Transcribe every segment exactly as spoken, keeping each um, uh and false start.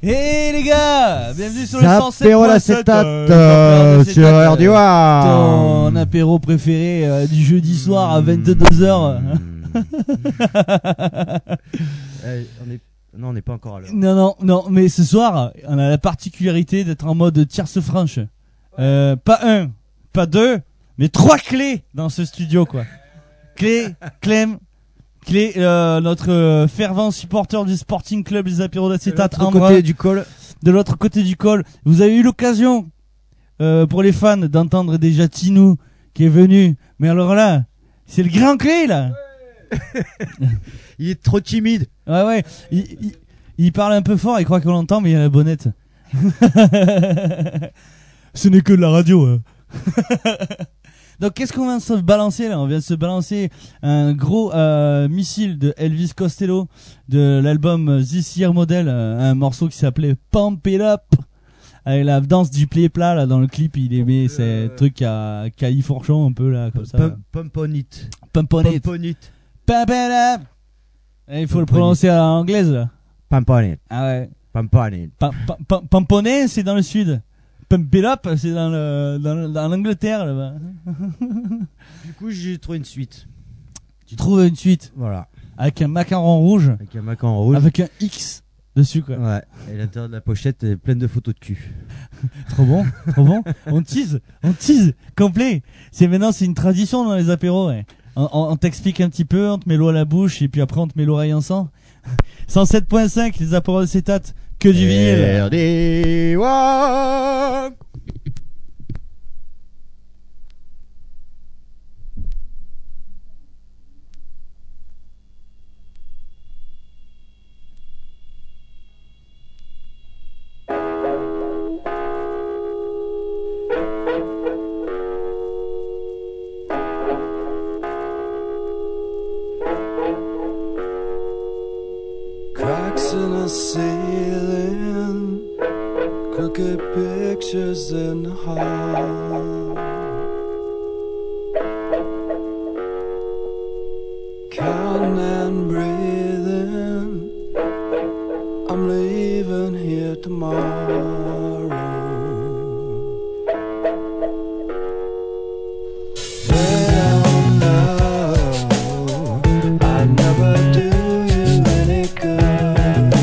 Hey les gars, bienvenue sur le C'est cent sept apéro point la sept, cétate euh, euh, sur sur Heure Heure du War. Ton apéro préféré euh, du jeudi soir à vingt-deux heures. Eh, on est... Non, on n'est pas encore à l'heure. Non, non, non, mais ce soir, on a la particularité d'être en mode tierce franche. Euh, pas un, pas deux, mais trois clés dans ce studio, quoi. Clé, Clem, Clé, euh, notre euh, fervent supporter du Sporting Club des apéros d'acétate, De l'autre Ambrun, côté du col. de l'autre côté du col. Vous avez eu l'occasion, euh, pour les fans, d'entendre déjà Tinou qui est venu. Mais alors là, c'est le grand Clé, là. Il est trop timide. Ouais, ouais. Il, il, il parle un peu fort, il croit qu'on l'entend, mais il a la bonnette. Ce n'est que de la radio. Hein. Donc, qu'est-ce qu'on vient de se balancer là? On vient de se balancer un gros euh, missile de Elvis Costello de l'album This Year Model, euh, un morceau qui s'appelait Pump It Up. Avec la danse du plie-plat là dans le clip, il aimait euh... ces trucs à caillis fourchon un peu là comme ça. Pump, pump on it. Pump on it. Pump on it. Pump it up. Et il faut Pump le prononcer à l'anglaise là. Pump on it. Ah ouais. Pump on it. Pa- pa- pa- Pamponnet, c'est dans le sud. Pump It Up, c'est dans le dans, le- dans l'Angleterre là-bas. Du coup, j'ai trouvé une suite. Tu trouves une suite Voilà. avec un macaron rouge, Avec un macan rouge. avec un X dessus quoi. Ouais. Et l'intérieur de la pochette est pleine de photos de cul. Trop bon, trop bon. On tease, on tease complet. C'est maintenant c'est une tradition dans les apéros. Ouais. On, on, on t'explique un petit peu, on te met l'eau à la bouche et puis après on te met l'oreille en sang. cent sept point cinq les apéros d'acétate, que du vinyle. Heure du War. Cracks in the ceiling, crooked pictures in the hall. Counting and breathing, I'm leaving here tomorrow. They don't know I never do you any good.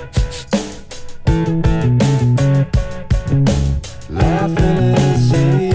Laughing is easy.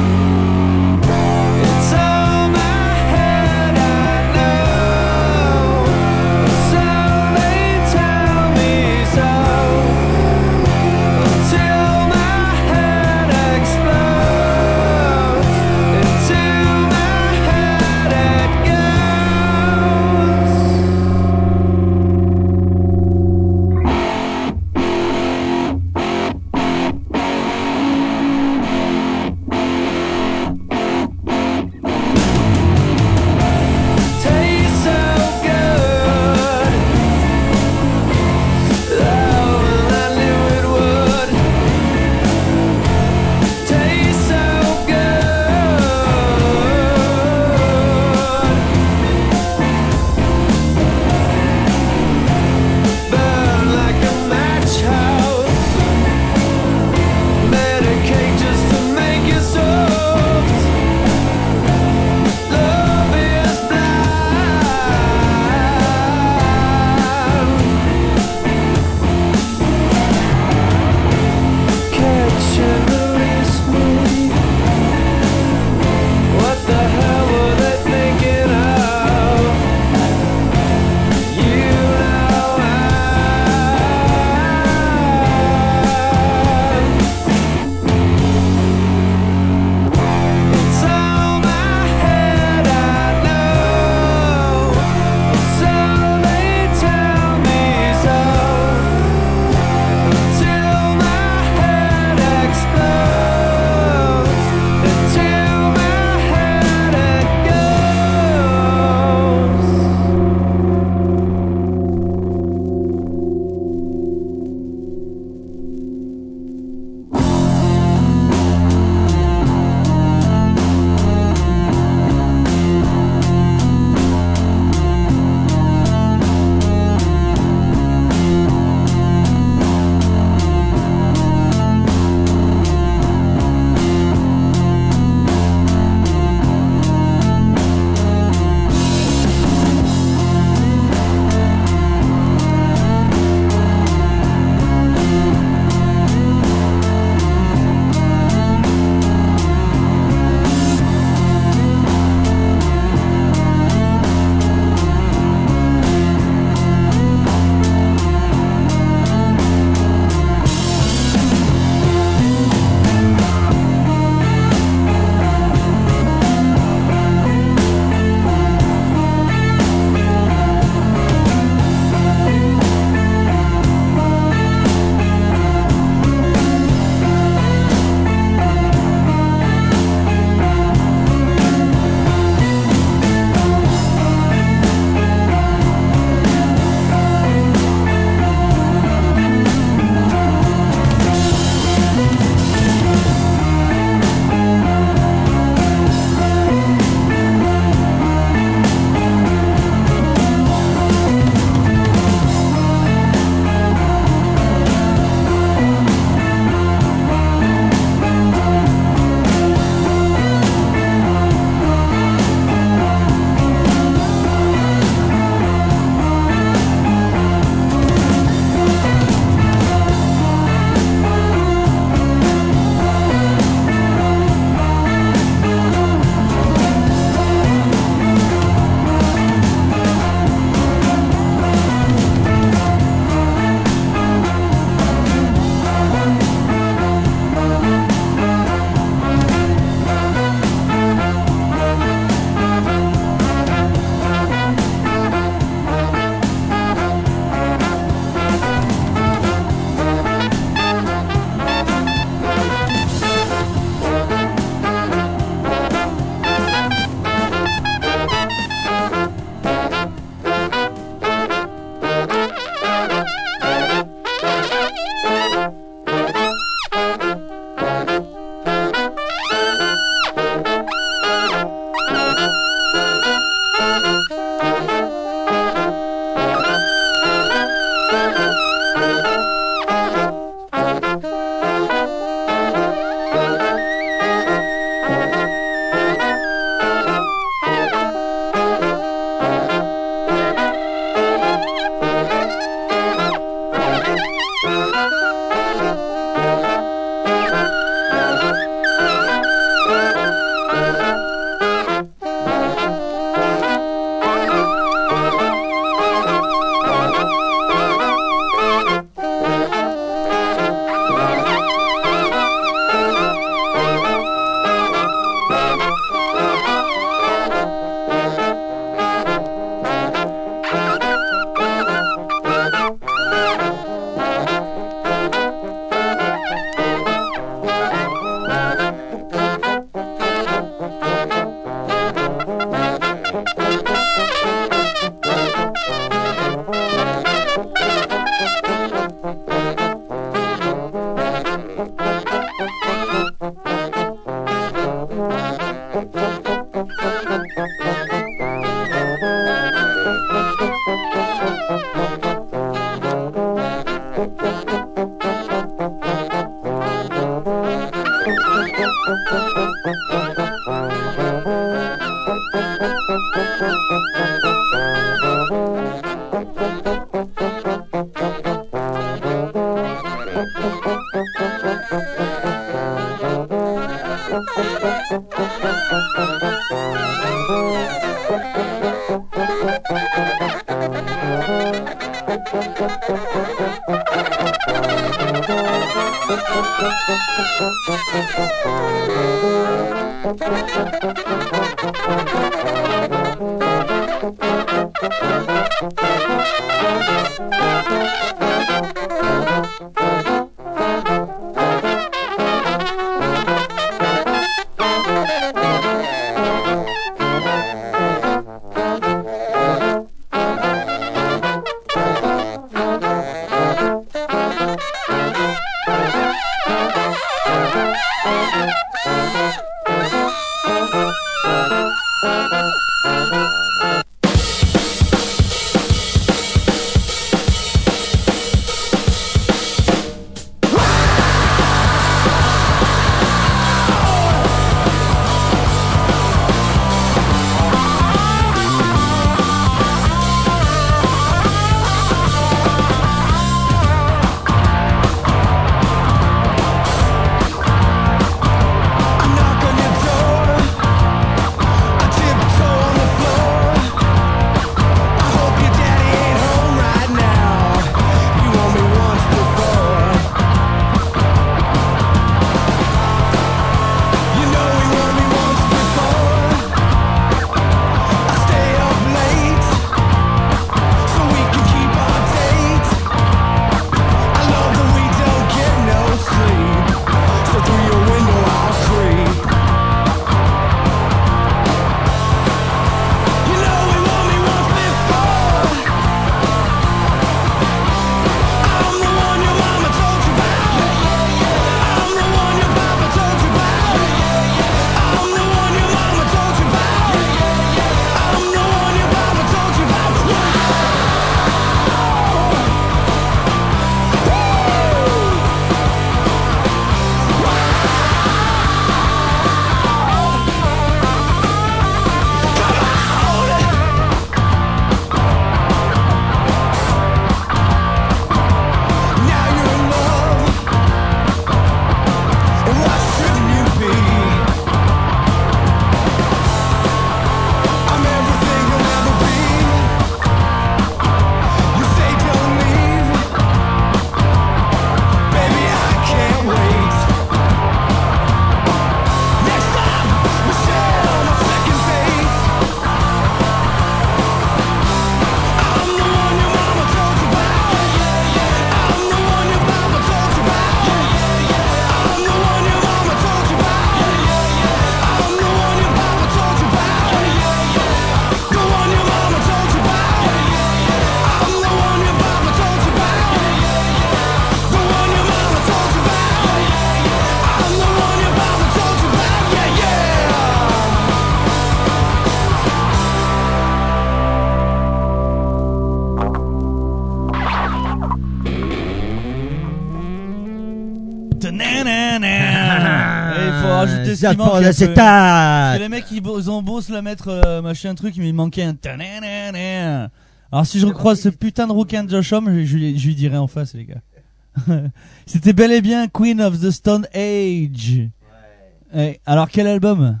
rajouter ce qui Zap manque pour un peu. l'acétate. Parce que les mecs ils, ils ont beau se la mettre euh, machin truc, mais il manquait un tananana. Alors si je recroise ce putain de rouquin de Josh Homme, je, je, lui- je lui dirai en face les gars. C'était bel et bien Queen of the Stone Age. Ouais. Alors quel album?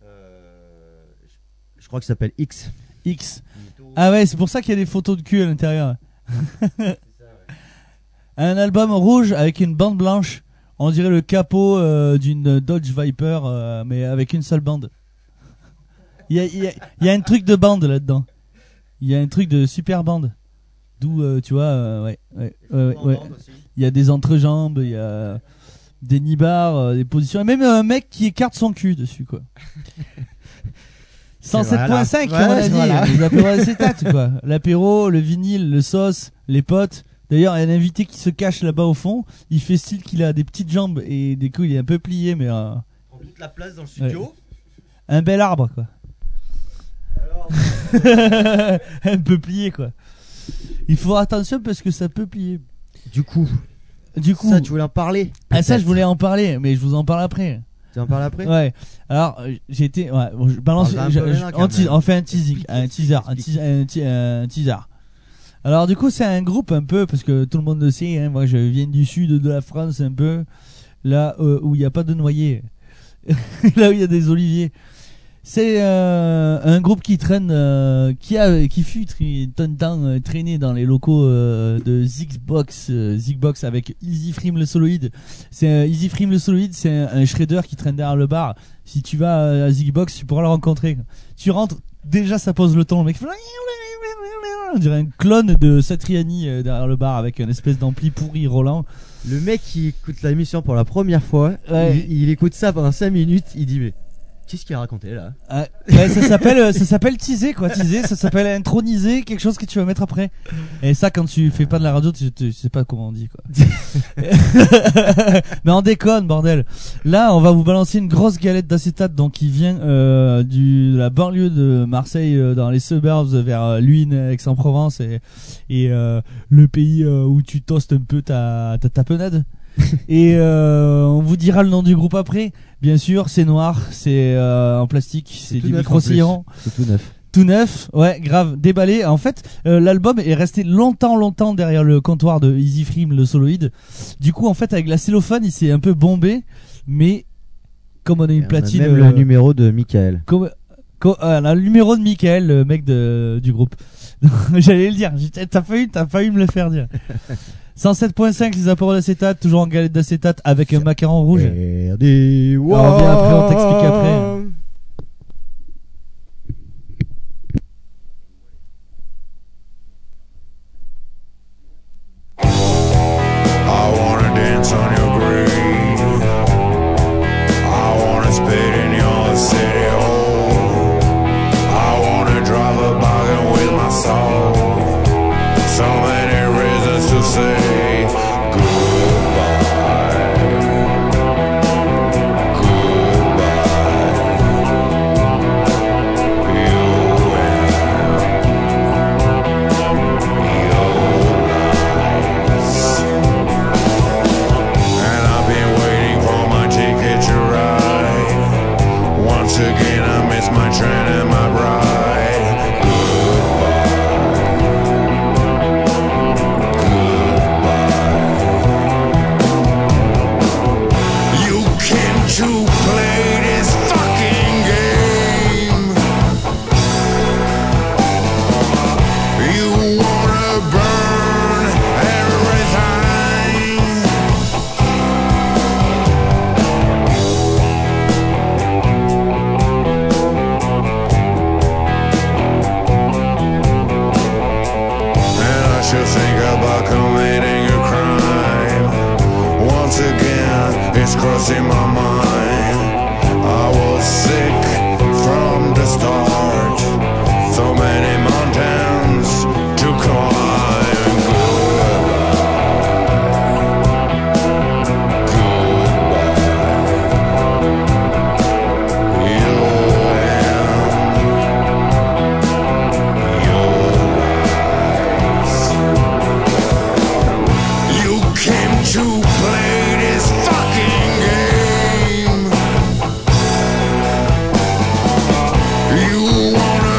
Euh, je- je crois que ça s'appelle X. X. Ah ouais, c'est pour ça qu'il y a des photos de cul à l'intérieur. Un album rouge avec une bande blanche. On dirait le capot euh, d'une Dodge Viper, euh, mais avec une seule bande. Il y a, il y a- il y a un truc de bande là-dedans. Il y a un truc de super bande. D'où, euh, tu vois, euh, ouais, ouais, ouais, ouais, ouais. Il y a des entrejambes, il y a des nibards, euh, des positions, et même un mec qui écarte son cul dessus, quoi. cent sept virgule cinq, Voilà. on a Ouais, dit. voilà. Les apéros acétates, quoi. L'apéro, le vinyle, le sauce, les potes. D'ailleurs, il y a un invité qui se cache là-bas au fond. Il fait style qu'il a des petites jambes et du coup, il est un peu plié, mais euh, Prend toute la place dans le studio. un bel arbre, quoi. Alors, Un peu plié, quoi. Il faut faire attention parce que ça peut plier. du coup, Du coup, ça tu voulais en parler? ah, ça, je peut-être. voulais en parler, mais je vous en parle après. Tu en parles après? Ouais. Alors, euh, j'ai été. Ouais, bon, je balance. Parle un je- peu je- maintenant, on, quand tease- même. on fait un teasing, Explique, un teaser, un, explique. teaser, un, te- un teaser. Alors, du coup, c'est un groupe un peu, parce que tout le monde le sait, hein, moi je viens du sud de la France un peu, là euh, où il n'y a pas de noyer, là où il y a des oliviers. C'est euh, un groupe qui traîne, euh, qui a, qui fut tri- un temps euh, traîné dans les locaux euh, de Zigbox, euh, Zigbox avec Easy Frame le soloid. C'est euh, Easy Frame le soloid, c'est un, un shredder qui traîne derrière le bar. Si tu vas euh, à Zigbox, tu pourras le rencontrer. Tu rentres, déjà ça pose le ton, le mec fait on dirait un clone de Satriani euh, derrière le bar avec une espèce d'ampli pourri Roland. Le mec qui écoute la émission pour la première fois, Ouais. il, il écoute ça pendant cinq minutes, il dit mais qu'est-ce qu'il a raconté là? Ah, ouais, ça s'appelle euh, ça s'appelle teaser quoi, teaser, ça s'appelle introniser quelque chose que tu vas mettre après. Et ça quand tu fais pas de la radio, tu, tu sais pas comment on dit quoi. Mais on déconne bordel. Là, on va vous balancer une grosse galette d'acétate donc qui vient euh, du de la banlieue de Marseille euh, dans les suburbs vers euh, Luynes, Aix-en-Provence et et euh, le pays euh, où tu toastes un peu ta ta tapenade. Et euh, on vous dira le nom du groupe après. Bien sûr, c'est noir, c'est euh, en plastique, c'est tout du neuf micro en plus. sillon, C'est tout neuf. tout neuf, ouais, grave, déballé. En fait, euh, l'album est resté longtemps, longtemps derrière le comptoir de Easy Frame, le soloid. Du coup, en fait, avec la cellophane, il s'est un peu bombé, mais comme on a une Et on a platine, même euh, le numéro de Michael. comme, comme- euh, on a le numéro de Michael, le mec de, du groupe. J'allais le dire, j'ai- t'as failli, t'as failli me le faire dire. cent sept virgule cinq les apports d'acétate, toujours en galette d'acétate avec un macaron rouge. R D On revient après, on t'explique après. I wanna dance on your grave. I wanna spit in your city hole. I wanna drive a bargain with my soul. So many reasons to say goodbye. Goodbye. You and your lies. And I've been waiting for my ticket to ride. Once again I miss my train and my bride. Goodbye. Goodbye. You came to play this fucking game. You wanna burn everything. And I should think about committing a crime. Once again, it's crossing my mind. I was sick from the start. So many mountains to climb. Goodbye. Goodbye. You and your lies. You came to play this fucking game. You wanna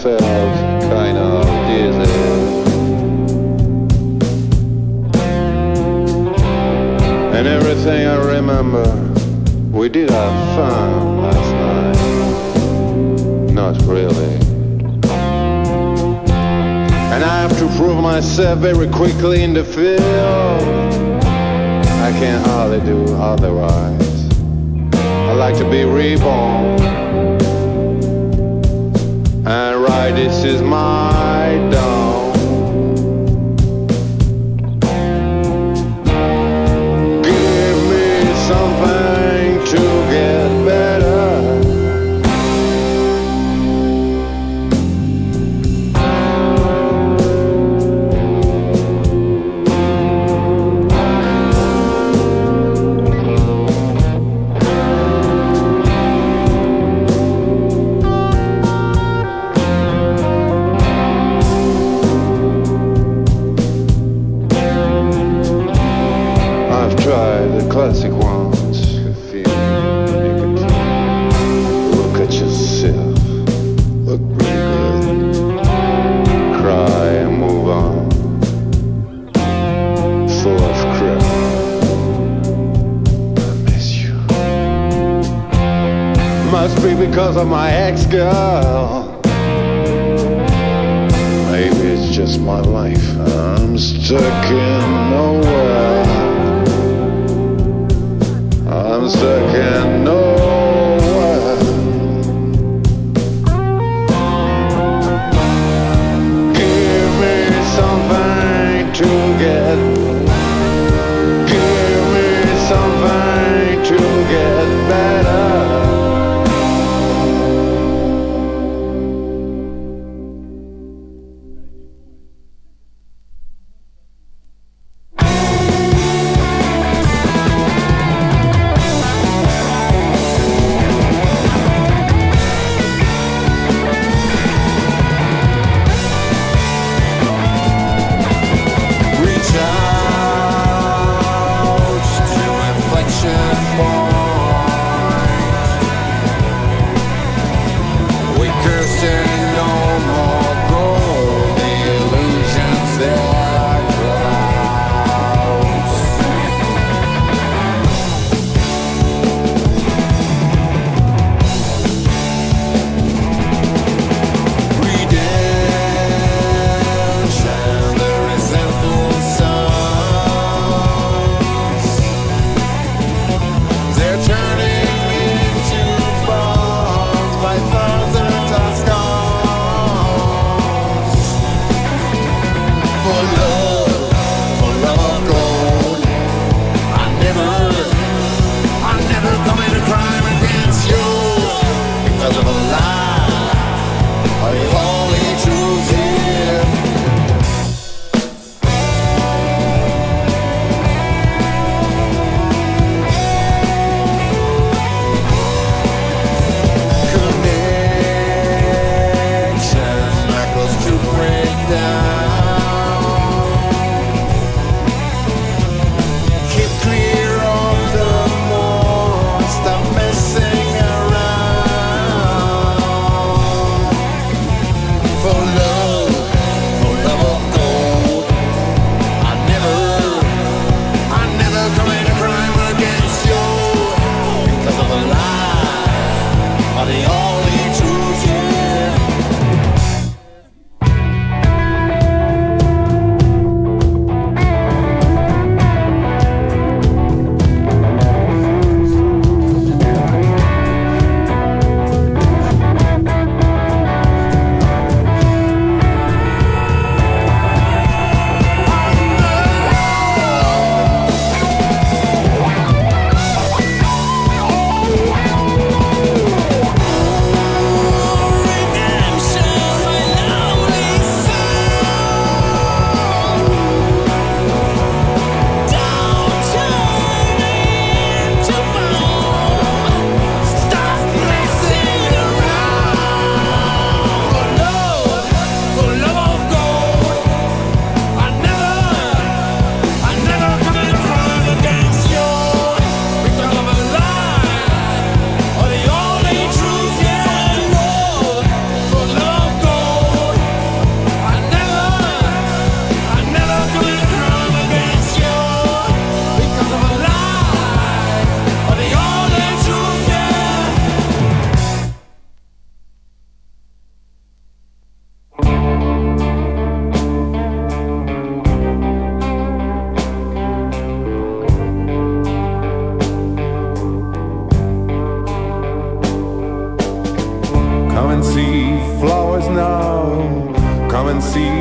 felt kind of dizzy. And everything I remember, we did have fun last night. Not really. And I have to prove myself very quickly in the field. I can hardly do otherwise. I like to be reborn. And right, this is my dawn. Give me something to get better. Classic ones who feel nicotine. Look at yourself, look pretty good. Cry and move on. Full of crap. I miss you. Must be because of my ex-girl. Maybe it's just my life. I'm stuck in nowhere. I'm stuck in nowhere. Give me something to get. Give me something to get better.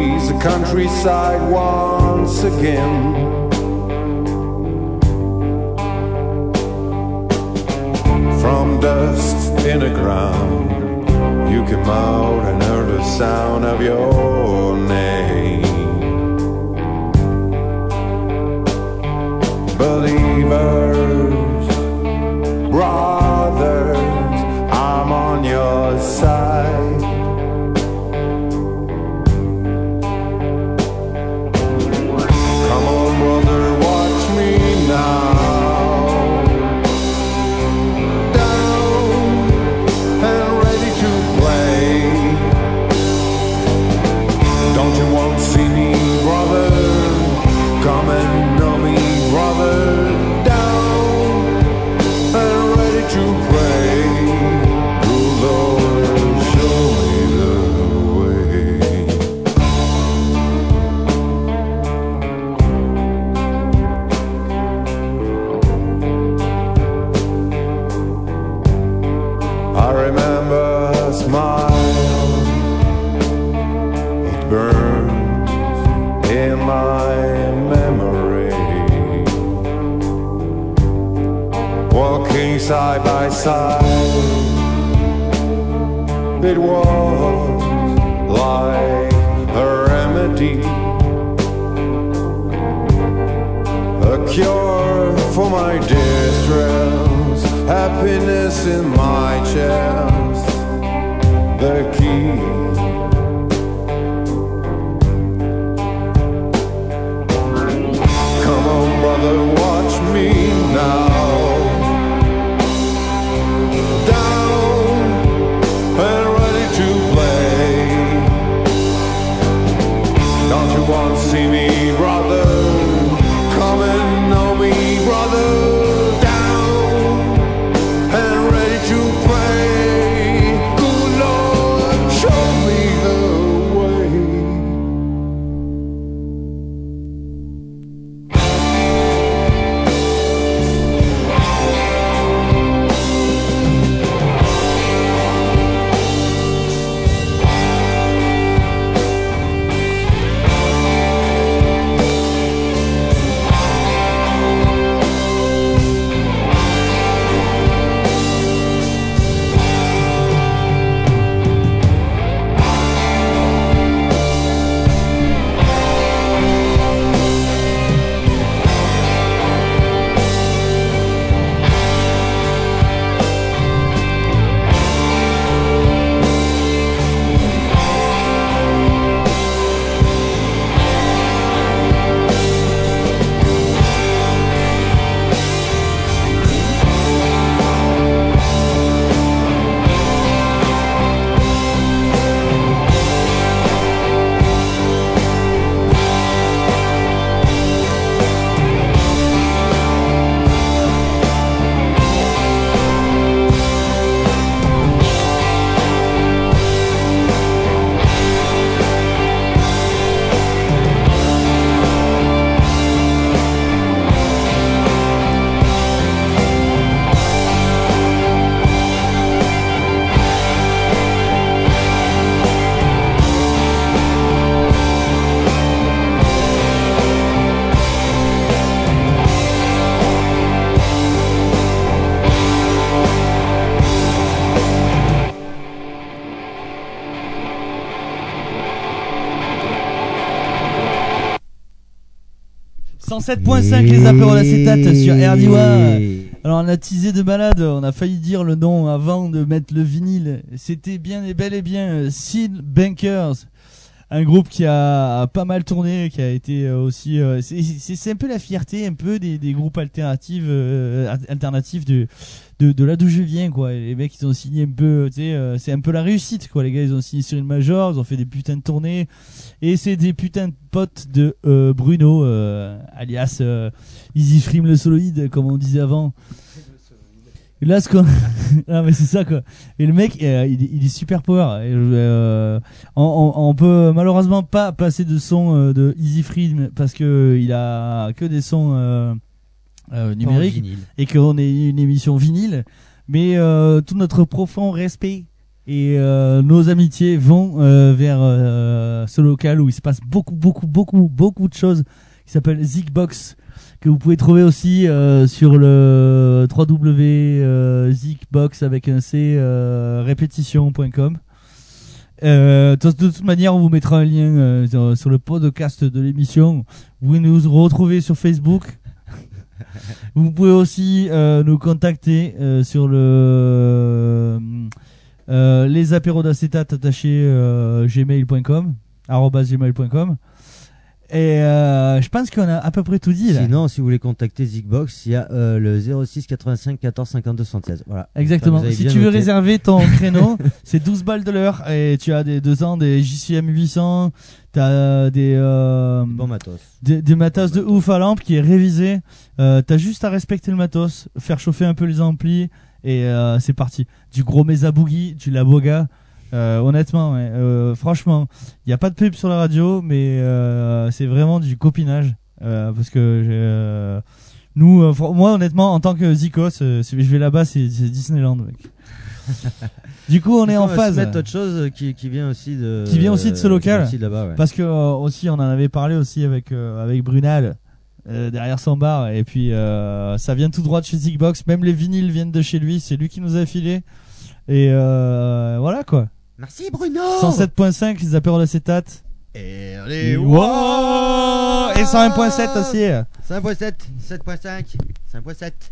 breeze the countryside once again. From dust in the ground, you came out and heard the sound of your name. Believers, brothers, I'm on your side. Come on, brother, watch me now. Come and know me, brother, down and ready to pray. Good Lord, show me the way. I remember a smile, it burns in my memory. Walking side by side, it was like a remedy, a cure for my distress, happiness in my chest, the key. Brother, watch me now. Down and ready to play. Don't you want to see me, brother? Come and know me, brother. Down and ready to pray. Good Lord, show me the way. cent sept point cinq les apéros d'acétate sur R D W. Alors on a teasé de malade, on a failli dire le nom avant de mettre le vinyle. C'était bien et bel et bien Seal Bankers, un groupe qui a pas mal tourné, qui a été aussi euh, c'est, c'est, c'est un peu la fierté un peu des, des groupes alternatifs euh, alternatifs de, de de là d'où je viens quoi. Les mecs ils ont signé un peu, tu sais, euh, c'est un peu la réussite quoi. Les gars ils ont signé sur une major, ils ont fait des putains de tournées et c'est des putains de potes de euh, Bruno euh, alias euh, Easy Frame le soloïde comme on disait avant. Et là, ce qu'on... ah, mais c'est ça, quoi. Et le mec, euh, il, il est super power. Et, euh, on, on, on peut malheureusement pas passer de son euh, de Easy Free parce que il a que des sons euh, euh, numériques et qu'on est une émission vinyle. Mais euh, tout notre profond respect Et euh, nos amitiés vont euh, vers euh, ce local où il se passe beaucoup, beaucoup, beaucoup, beaucoup de choses, qui s'appelle Zigbox, que vous pouvez trouver aussi euh, sur le w w w point zigbox avec un c euh, répétition point com. Euh, de, de toute manière, on vous mettra un lien euh, sur, sur le podcast de l'émission. Vous pouvez nous retrouver sur Facebook. Vous pouvez aussi euh, nous contacter euh, sur le euh, les apéros d'acétate attachés euh, gmail point com arobase gmail point com. Et euh, je pense qu'on a à peu près tout dit là. Sinon, si vous voulez contacter Zigbox, il y a euh, le zéro six quatre-vingt-cinq quatorze cinquante-deux soixante-seize. Voilà. Exactement. Ça, vous avez Si bien tu veux noté. réserver ton créneau, c'est douze balles de l'heure et tu as des deux ans des J C M huit cents, t'as des euh, Bon matos. des, des matos de ouf à lampe qui est révisé. Euh, t'as juste à respecter le matos, faire chauffer un peu les amplis et euh, c'est parti. Du gros Mesa Boogie, du La Boga. Euh, honnêtement, ouais, euh, franchement, il n'y a pas de pub sur la radio, mais euh, c'est vraiment du copinage. Euh, parce que j'ai, euh, nous, euh, fr- moi, honnêtement, en tant que Zikos, euh, si je vais là-bas, c'est, c'est Disneyland, mec. Du coup, on est en On va phase. se mettre autre chose qui, qui vient aussi de. Qui vient aussi de ce local. qui vient aussi de là-bas, ouais. Parce que euh, aussi, on en avait parlé aussi avec euh, avec Brunal euh, derrière son bar, et puis euh, ça vient tout droit de chez Zigbox. Même les vinyles viennent de chez lui. C'est lui qui nous a filé. Et euh, voilà quoi. Merci Bruno. cent sept point cinq, les apéros d'acétate. Et Et, allez, wow et cent un point sept aussi. cinq point sept, sept point cinq, cinq point sept.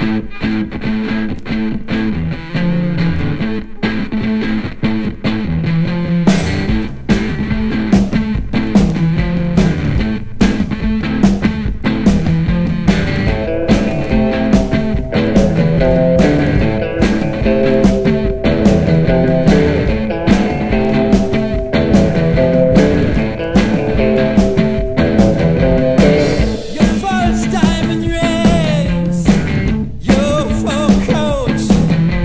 Your false diamond rings, your fur coat,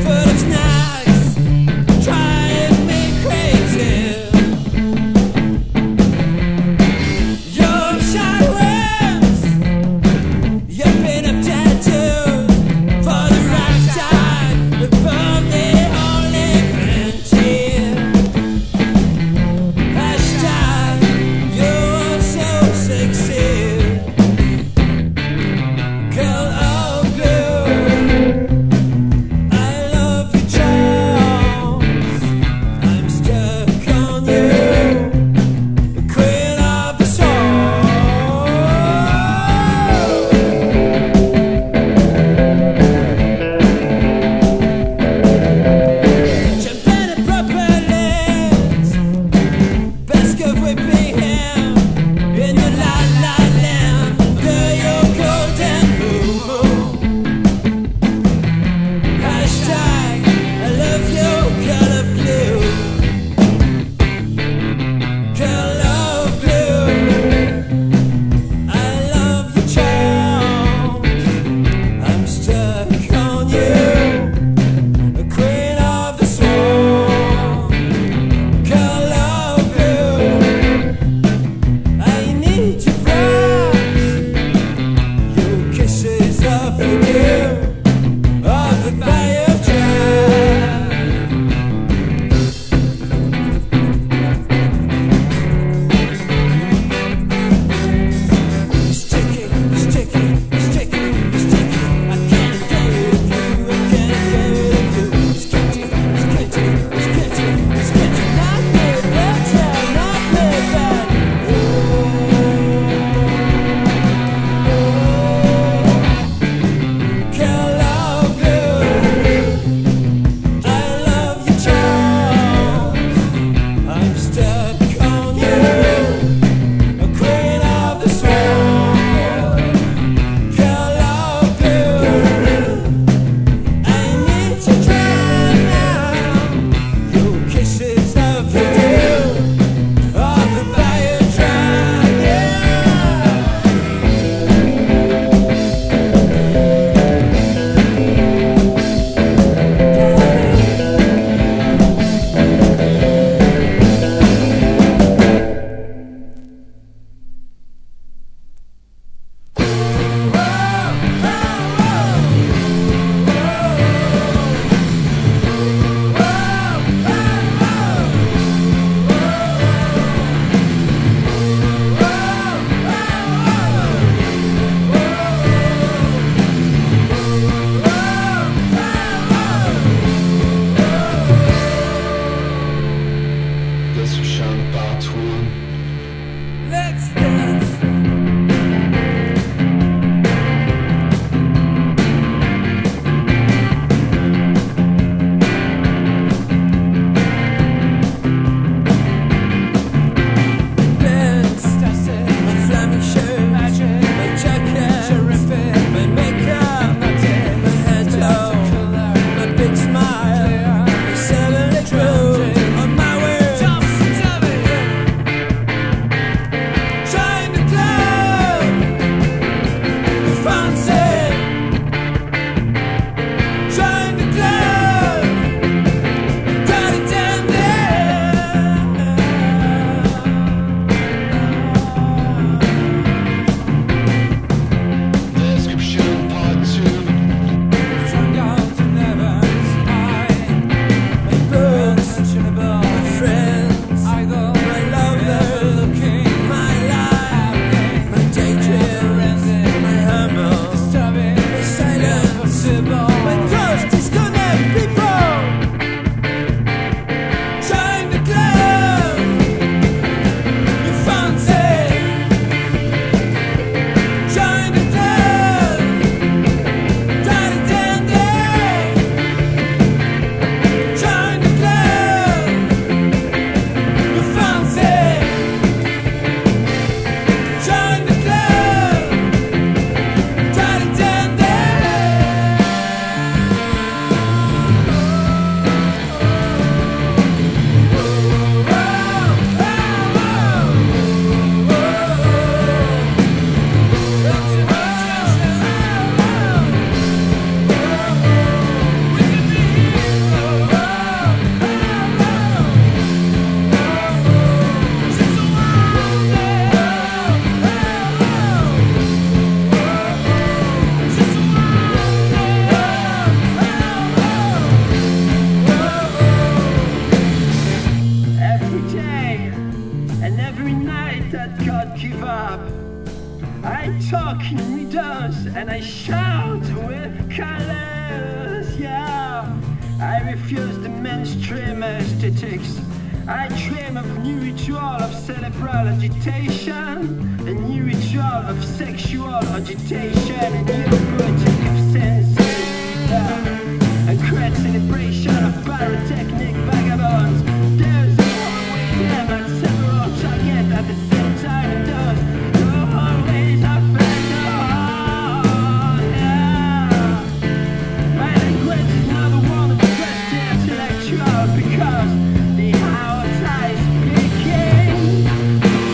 pray that God give up. I talk in riddles and I shout with colors, yeah. I refuse the mainstream aesthetics. I dream of new ritual of cerebral agitation, a new ritual of sexual agitation, a new poetic of senses, yeah. A great celebration of pyrotechnic vagabonds. There's a war with them at several targets at the same time, and those who always affect the heart, yeah. My language is not the one that expresses the intellectual, because the outside is speaking,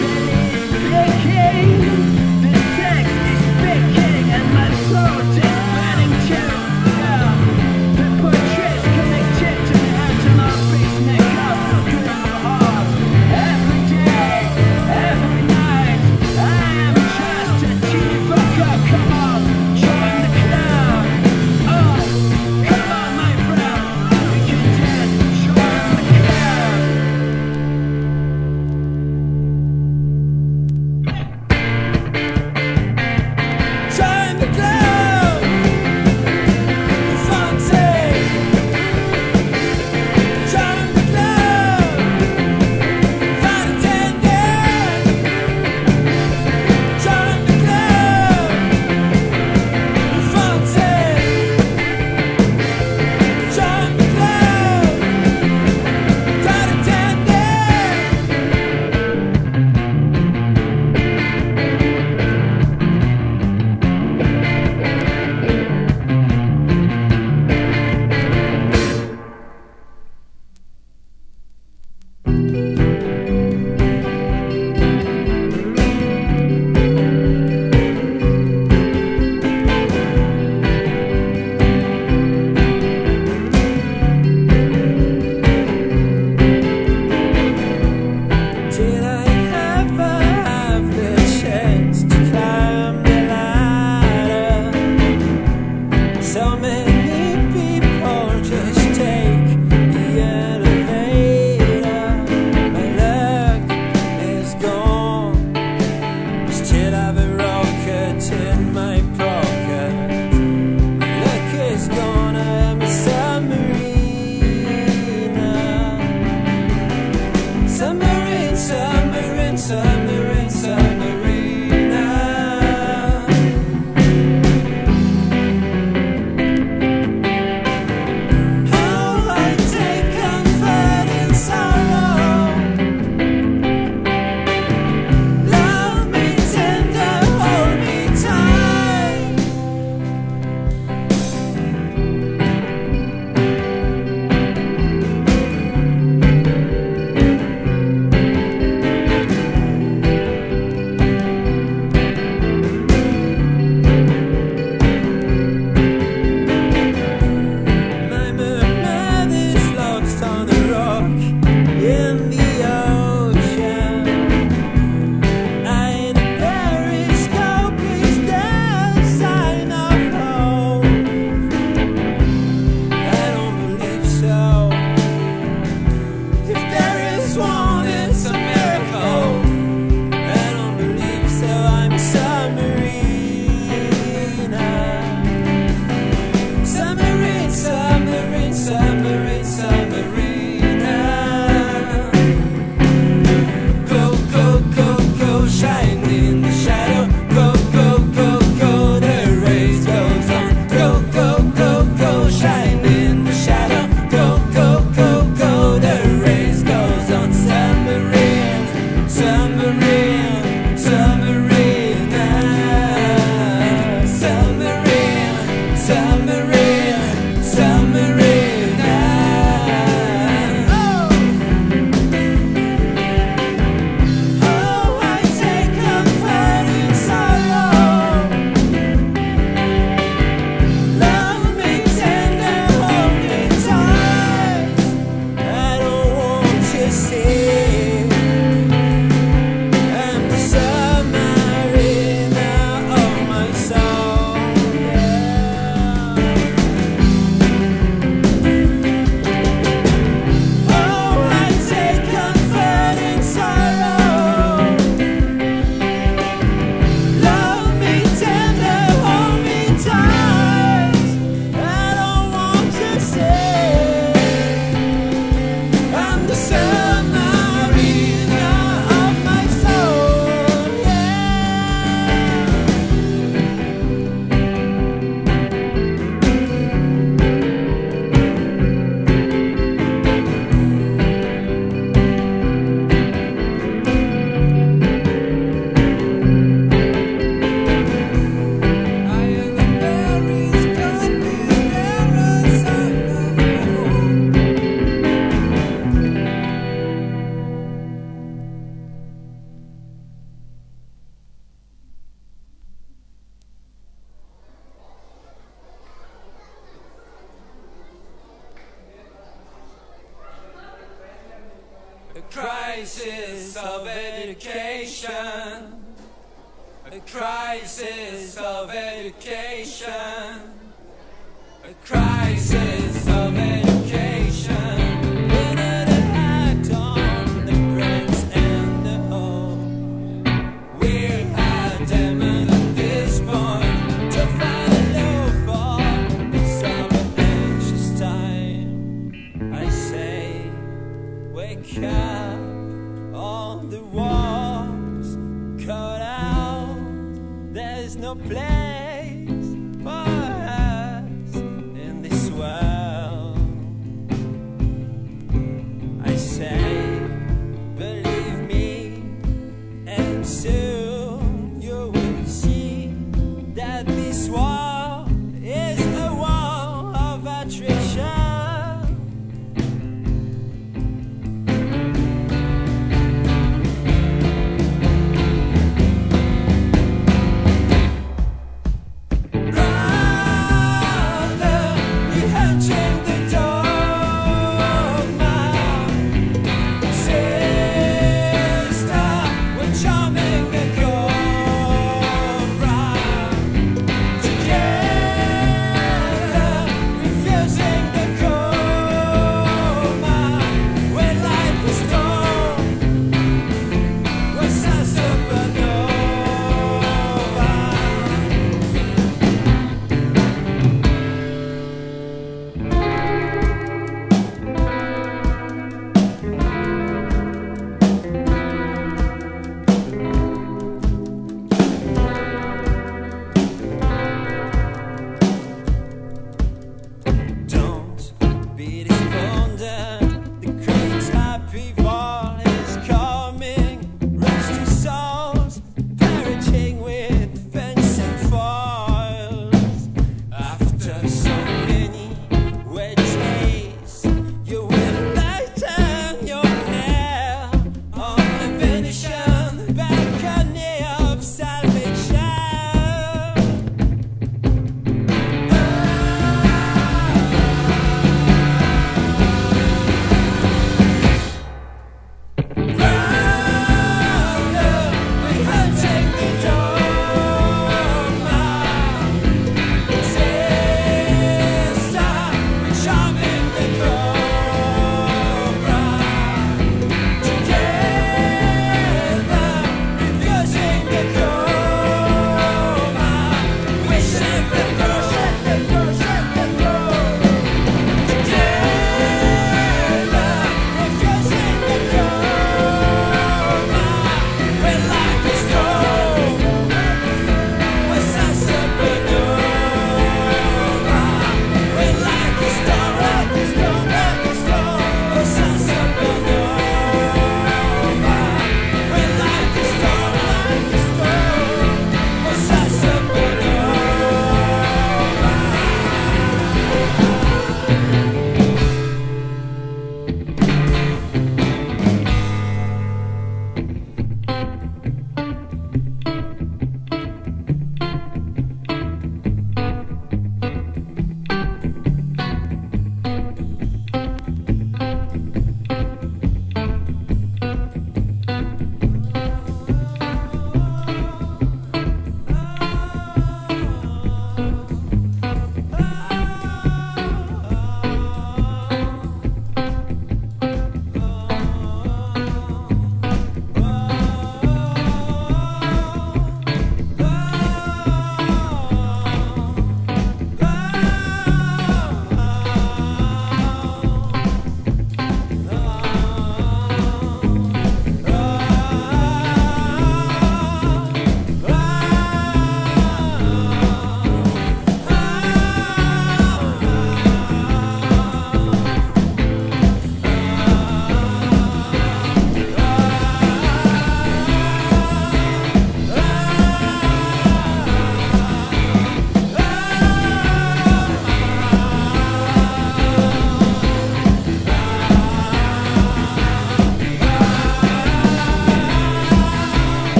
belly is speaking, the text is speaking, and my throat is crisis of education. A crisis of education. A crisis of education. Without a act on the brains and the home. We're adamant at this point to find a loophole in some anxious time. I say, wake up, all the walls cut out. There's no place for us in this world. I say, believe me, and soon you will see that this war is a war of attrition.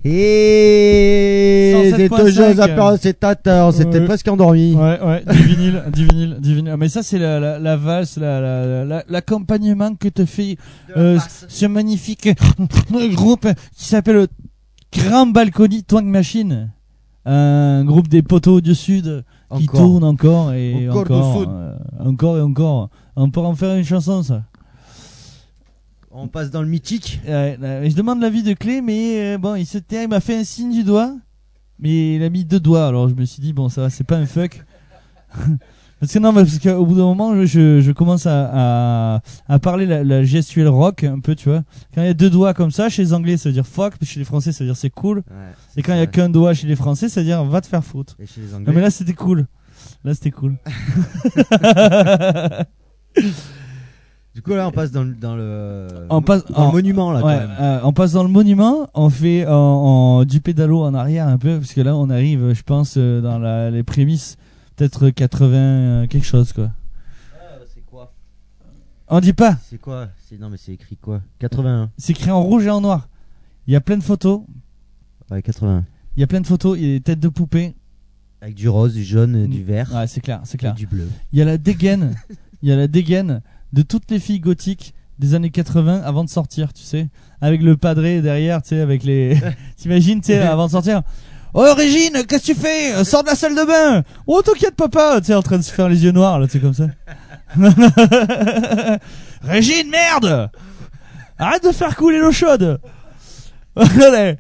Et cent sept c'est point toujours cinq. apéro-cétateur, on s'était Ouais. presque endormi. Ouais, ouais, du vinyle, du vinyle, du vinyle. Mais ça, c'est la, la, la valse, la, la, la, l'accompagnement que te fait euh, ce magnifique groupe qui s'appelle Grand Balcony Twang Machine. Un groupe des poteaux du Sud qui Encore. tourne encore et Encore encore, du Sud. euh, encore et encore. On peut en faire une chanson, ça. On passe dans le mythique. Ouais, ouais, je demande l'avis de Clé, mais euh, bon, il se tait, il m'a fait un signe du doigt, mais il a mis deux doigts, alors je me suis dit, bon, ça va, c'est pas un fuck. Parce que non, parce qu'au bout d'un moment, je, je, je commence à, à, à parler la, la gestuelle rock, un peu, tu vois. Quand il y a deux doigts comme ça, chez les Anglais, ça veut dire fuck, puis chez les Français, ça veut dire c'est cool. Ouais, Et quand il y a ouais. qu'un doigt chez les Français, ça veut dire va te faire foutre. Et chez les Anglais. Non, mais là, c'était cool. Là, c'était cool. Du coup, là, on passe dans le, dans le, On passe dans le en- monument, là, Ouais, quand même. euh, on passe dans le monument, on fait en, en- du pédalo en arrière un peu, parce que là on arrive, je pense, euh, dans la, les prémices, peut-être quatre-vingts, euh, quelque chose quoi. c'est quoi On dit pas, C'est quoi c'est, Non, mais c'est écrit quoi quatre-vingt-un. c'est écrit en rouge et en noir. Il y a plein de photos, Ouais, quatre-vingt-un. il y a plein de photos, il y a des têtes de poupées. Avec du rose, du jaune, et du vert. Ouais, c'est clair, c'est Et clair. du bleu. Il y a la dégaine, il y a la dégaine de toutes les filles gothiques des années quatre-vingts avant de sortir, tu sais, avec le padré derrière, tu sais, avec les. T'imagines, tu sais, avant de sortir. Oh Régine, qu'est-ce que tu fais? Sors de la salle de bain. Oh t'inquiète papa, tu sais, en train de se faire les yeux noirs là, tu sais comme ça. Régine, merde! Arrête de faire couler l'eau chaude. Allez.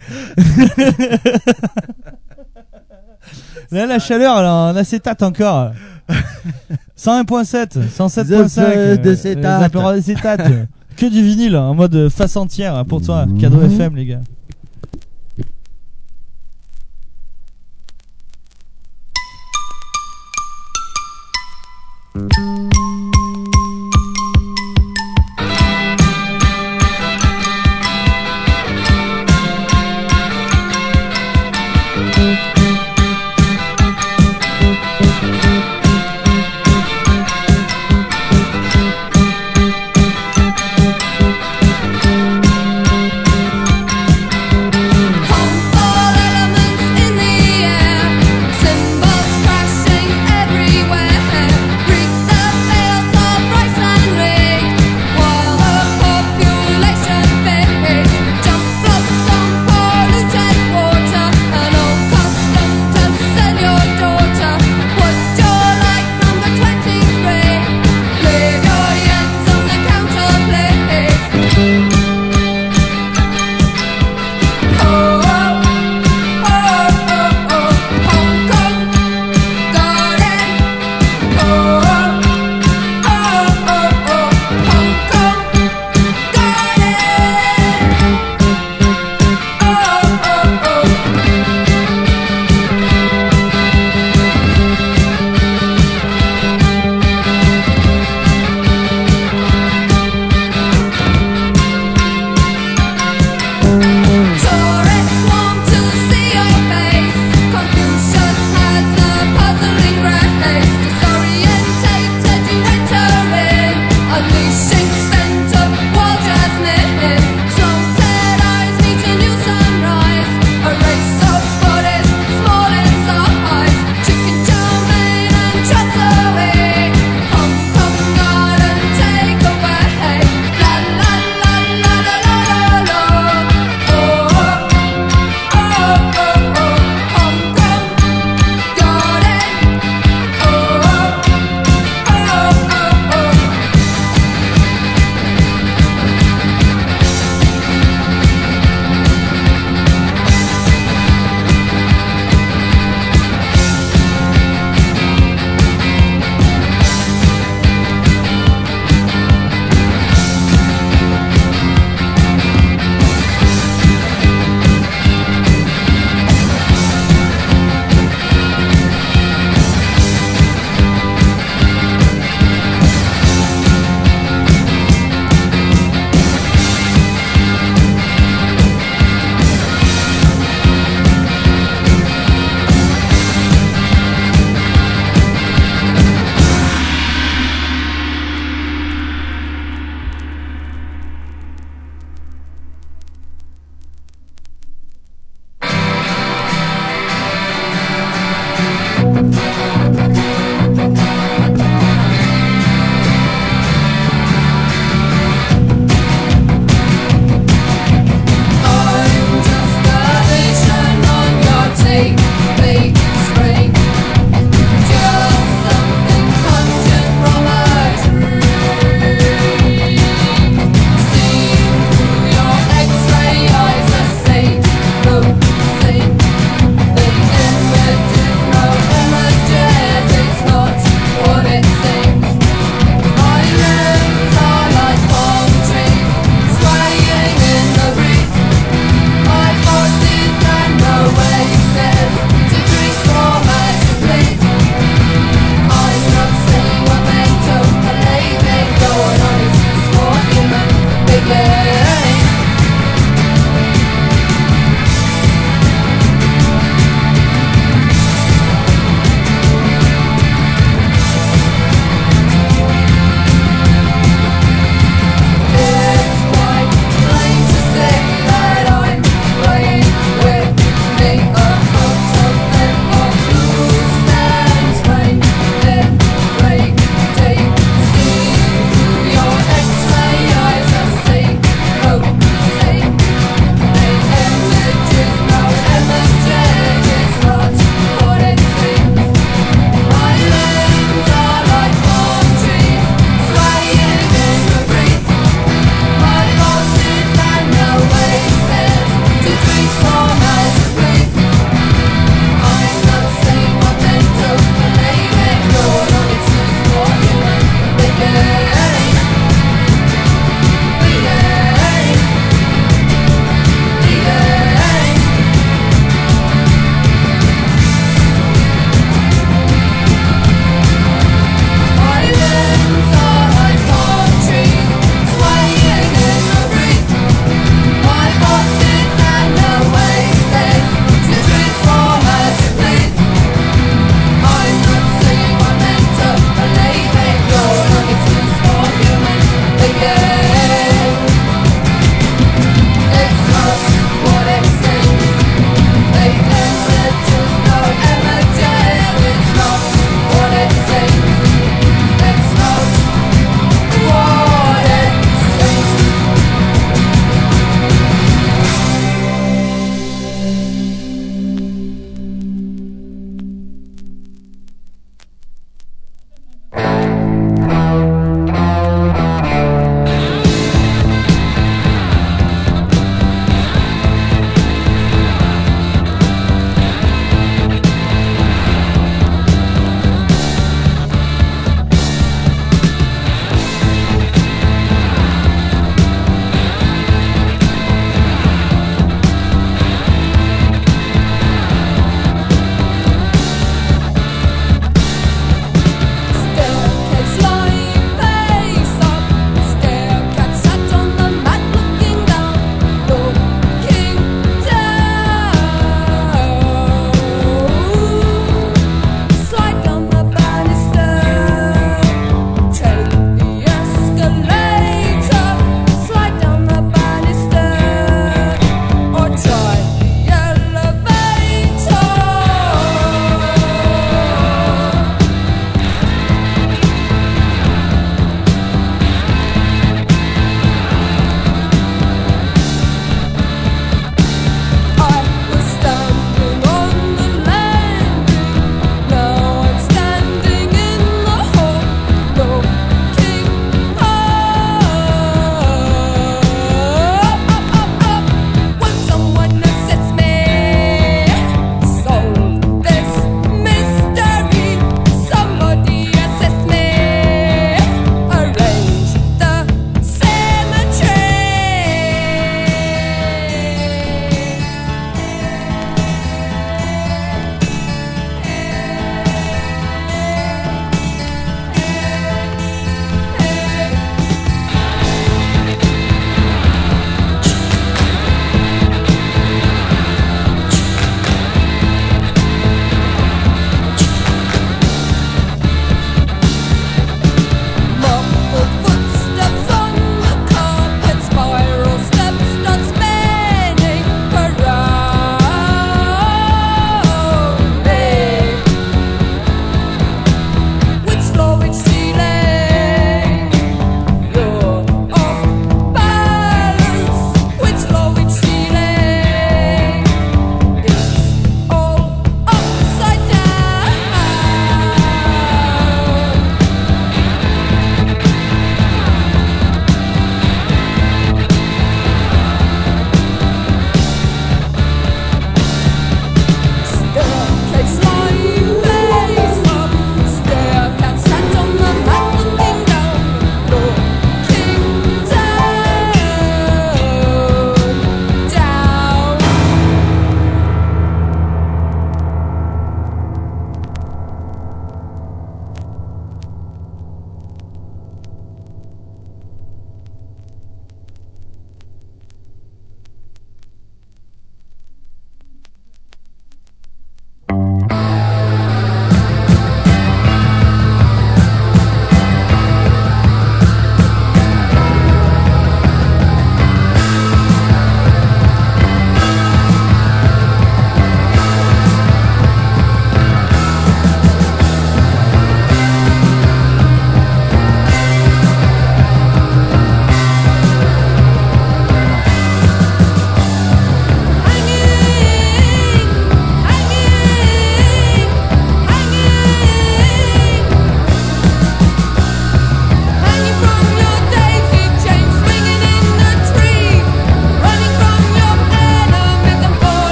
Là la chaleur, elle est en acétate encore. cent un virgule sept, cent sept virgule cinq. De- d'acétate. Les apéros d'acétate. Que du vinyle en mode face entière pour toi, cadeau F M les gars. All elements in the air, cymbals crashing everywhere. Greet the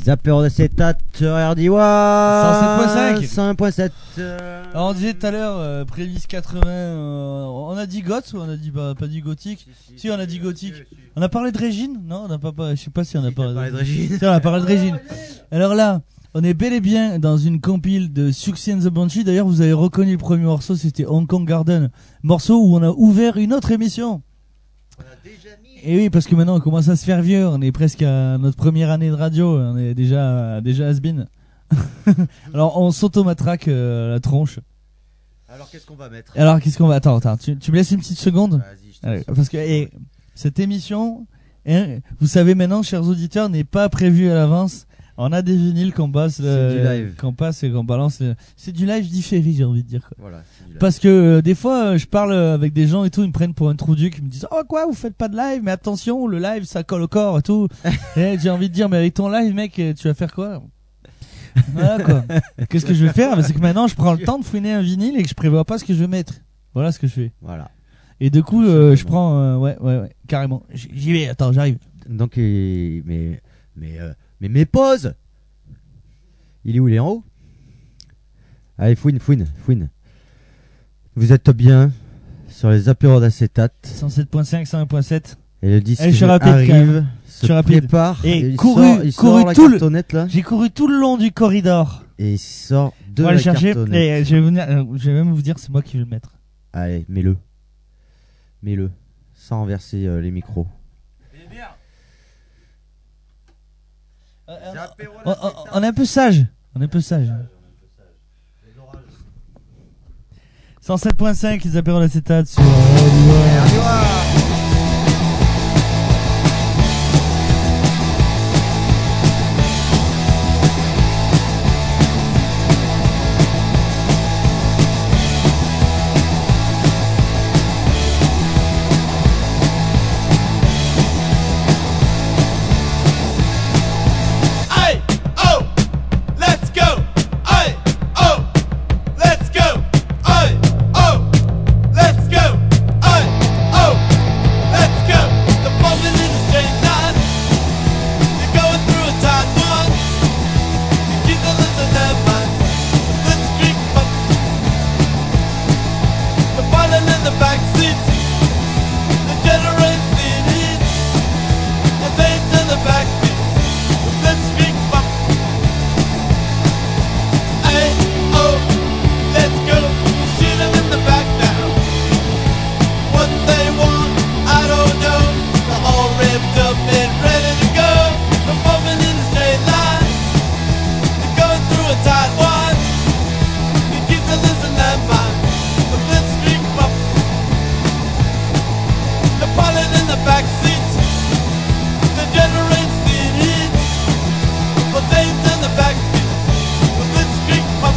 Les apéros d'acétate sur R D Y cent sept virgule cinq. cent un virgule sept. euh, Alors on disait tout à l'heure, euh, Prévis quatre-vingts, euh, on a dit goth ou on a dit bah, pas dit gothique? Si, on a dit gothique. On a parlé de Régine? Non, on a pas, pas je sais pas si on a Si, t'as parlé parlé de Régine. Si, on a parlé de Régine. Alors là, on est bel et bien dans une compile de Suxy and the Banshee. D'ailleurs, vous avez reconnu le premier morceau, c'était Hong Kong Garden. Morceau où on a ouvert une autre émission. Et oui, parce que maintenant on commence à se faire vieux. On est presque à notre première année de radio. On est déjà, déjà has-been. Alors on s'automatraque euh, la tronche. Alors qu'est-ce qu'on va mettre? Alors qu'est-ce qu'on va... Attends, attends, tu, tu me laisses une petite seconde? Vas-y, je te Allez, laisse. parce que eh, cette émission, hein, vous savez maintenant, chers auditeurs, n'est pas prévue à l'avance. On a des vinyles qu'on passe, euh, C'est du live. qu'on passe et qu'on balance. euh, C'est du live différé, j'ai envie de dire. Quoi. Voilà, c'est du live. Parce que euh, des fois, euh, je parle euh, avec des gens et tout, ils me prennent pour un trou duc, ils me disent oh quoi, vous faites pas de live, mais attention, le live ça colle au corps et tout. Et j'ai envie de dire mais avec ton live, mec, euh, tu vas faire quoi? Voilà quoi. Qu'est-ce que je vais faire? C'est que maintenant, je prends le temps de fouiner un vinyle et que je prévois pas ce que je vais mettre. Voilà ce que je fais. Voilà. Et du coup, euh, je Simplement. prends, euh, ouais, ouais, ouais, carrément. J- J'y vais. Attends, j'arrive. Donc, euh, mais, mais, euh, mais mes pauses. Il est où? Il est en haut? Allez, fouine, fouine, fouine. Vous êtes bien sur les apéros d'acétate cent sept virgule cinq, cent un virgule sept. et le disque Eh, je suis rapide, quand arrive, même. se Je suis rapide. prépare Et il couru- sort, il couru sort la tout le- cartonnette là J'ai couru tout le long du corridor. et il sort de On va la le chercher. cartonnette. Et euh, je vais, venir, euh, je vais même vous dire, c'est moi qui vais le mettre. Allez, mets-le, mets-le, sans renverser euh, les micros. Euh, euh, on, on- on est un peu sage. On est un peu sage. cent sept virgule cinq, les apéros d'acétate sur. Aye, oh, let's go. Aye, oh, let's go. Aye, oh, let's go. Aye, oh, let's go. The moment in the straight line. You're going through a tight one. You keep the listen their mind. Let's creep up. The pilot in the back seat. The generates the heat. The tape in the back seat. Let's speak up. Hey, oh, let's go. Shoot 'em in the back now. What they want, I don't know. They're all ripped up and ready to go. They're moving in a straight line. They're going through a tight one. You keep to listen that mind. But let's speak up. The pilot in the back seat. The generates the heat. Well, Dave's in the back seat. Well, let's creep up.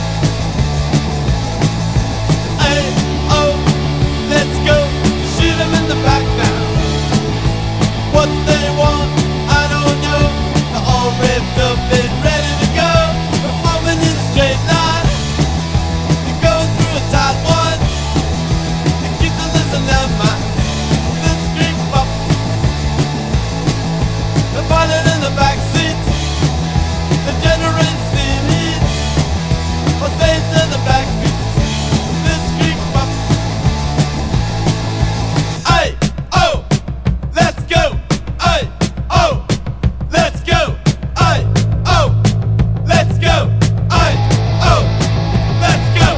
Hey, oh, let's go. Shoot 'em in the back now. What they want, I don't know. They're all ripped up and ready to go. They're moving in a straight line. They're going through a tight one. They keep to listen their mind. Let's creep up. The pilot in the back seat. The generates the heat. Well, Dave's in the back seat. Let's creep up. Aye, oh, let's go. Aye, oh, let's go. Aye, oh, let's go. Aye, oh, let's go.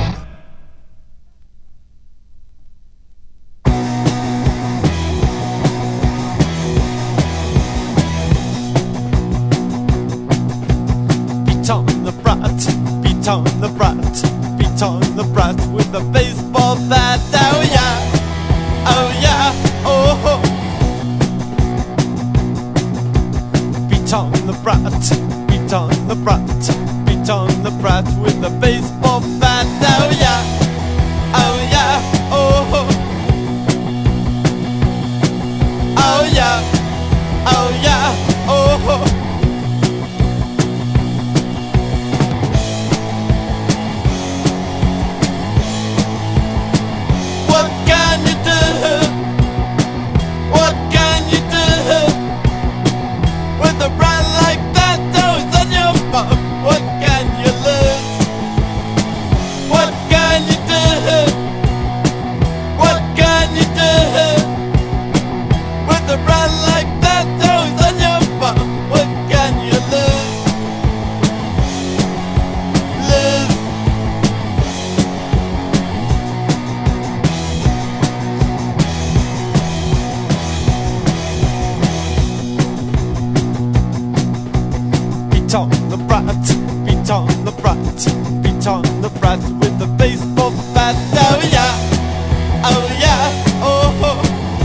Beat on the brat, beat on the brat, beat on the brat with a baseball bat. Oh yeah, oh yeah, oh ho. Beat on the brat, beat on the brat, beat on the brat with a baseball bat. Oh yeah, oh yeah, oh ho. Oh yeah, oh yeah, oh ho. What can you do? What can you do with a brand like that? Oh, it's on your brat, beat on the brat, beat on the brat with the baseball bat. Oh yeah, oh yeah, oh. oh.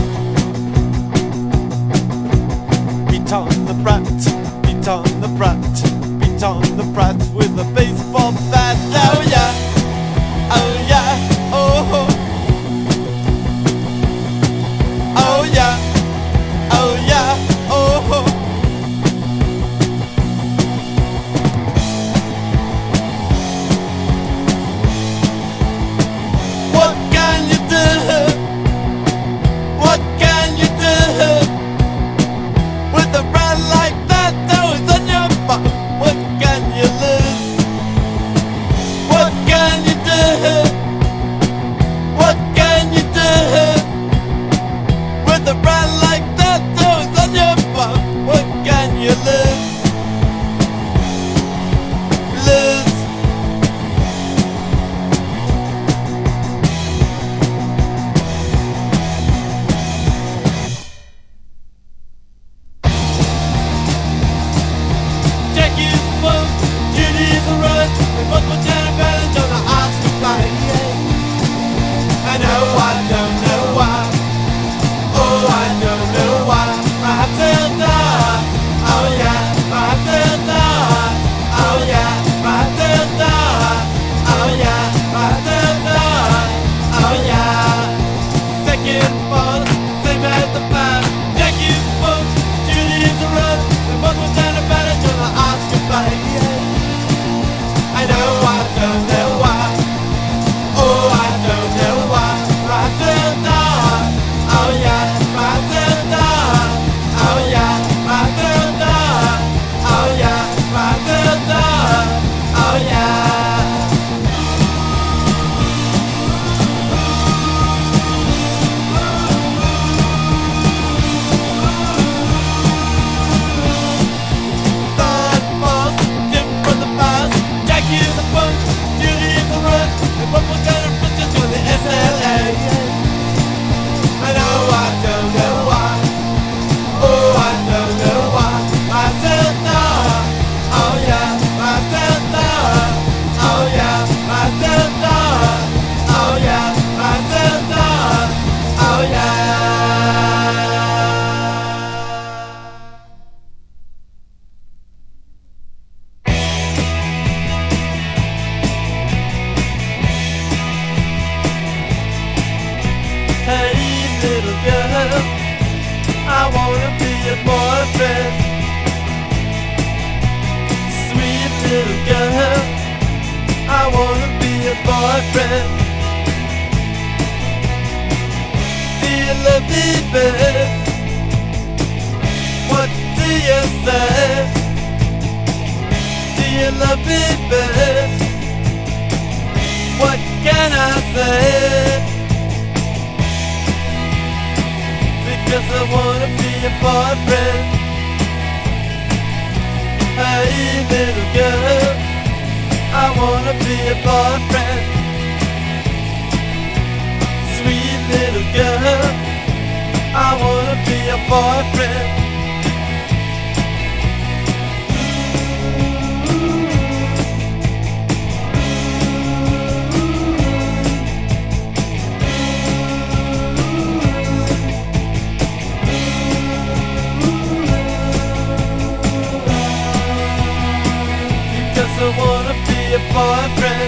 Beat on the brat, beat on the brat, beat on the brat with a baseball bat. Oh yeah, oh yeah, oh. oh. Oh yeah, oh yeah, oh. oh. What can you do? What can you do with a brand like that that was on your butt? What can you lose? What can you do? What can you do with a brand like that that was on your butt? What can you lose? Lose. Jackie's boat, Judy's a run, and both were Janet Balance on the Oscar flight. I know I don't know why. Oh, I don't know why. Matilda, oh yeah, Matilda, oh yeah, Matilda, oh yeah, Matilda, oh yeah. Second ball, same as the first. Jackie's boat, Judy's a run, and both were Janet Balance on the Oscar flight. I know I don't know why. Oh, I don't know why. Matilda, oh yeah, Matilda, oh yeah, Matilda, oh yeah, Matilda, oh yeah. Third boss, Jim from the past, Jackie's a punch, Judy's a run, and one more kind of bitches to the S L A. I know I don't know why. Oh, I don't know why. Matilda, oh yeah, Matilda, oh yeah, Matilda, oh yeah, Matilda, oh yeah. Hey little girl, I wanna be your boyfriend. Sweet little girl, I wanna be your boyfriend. Do you love me, babe? What do you say? Do you love me, babe? What can I say? Because I wanna be your boyfriend. Hey little girl, I wanna be your boyfriend. Sweet little girl, I wanna be your boyfriend. Because I wanna be your boyfriend.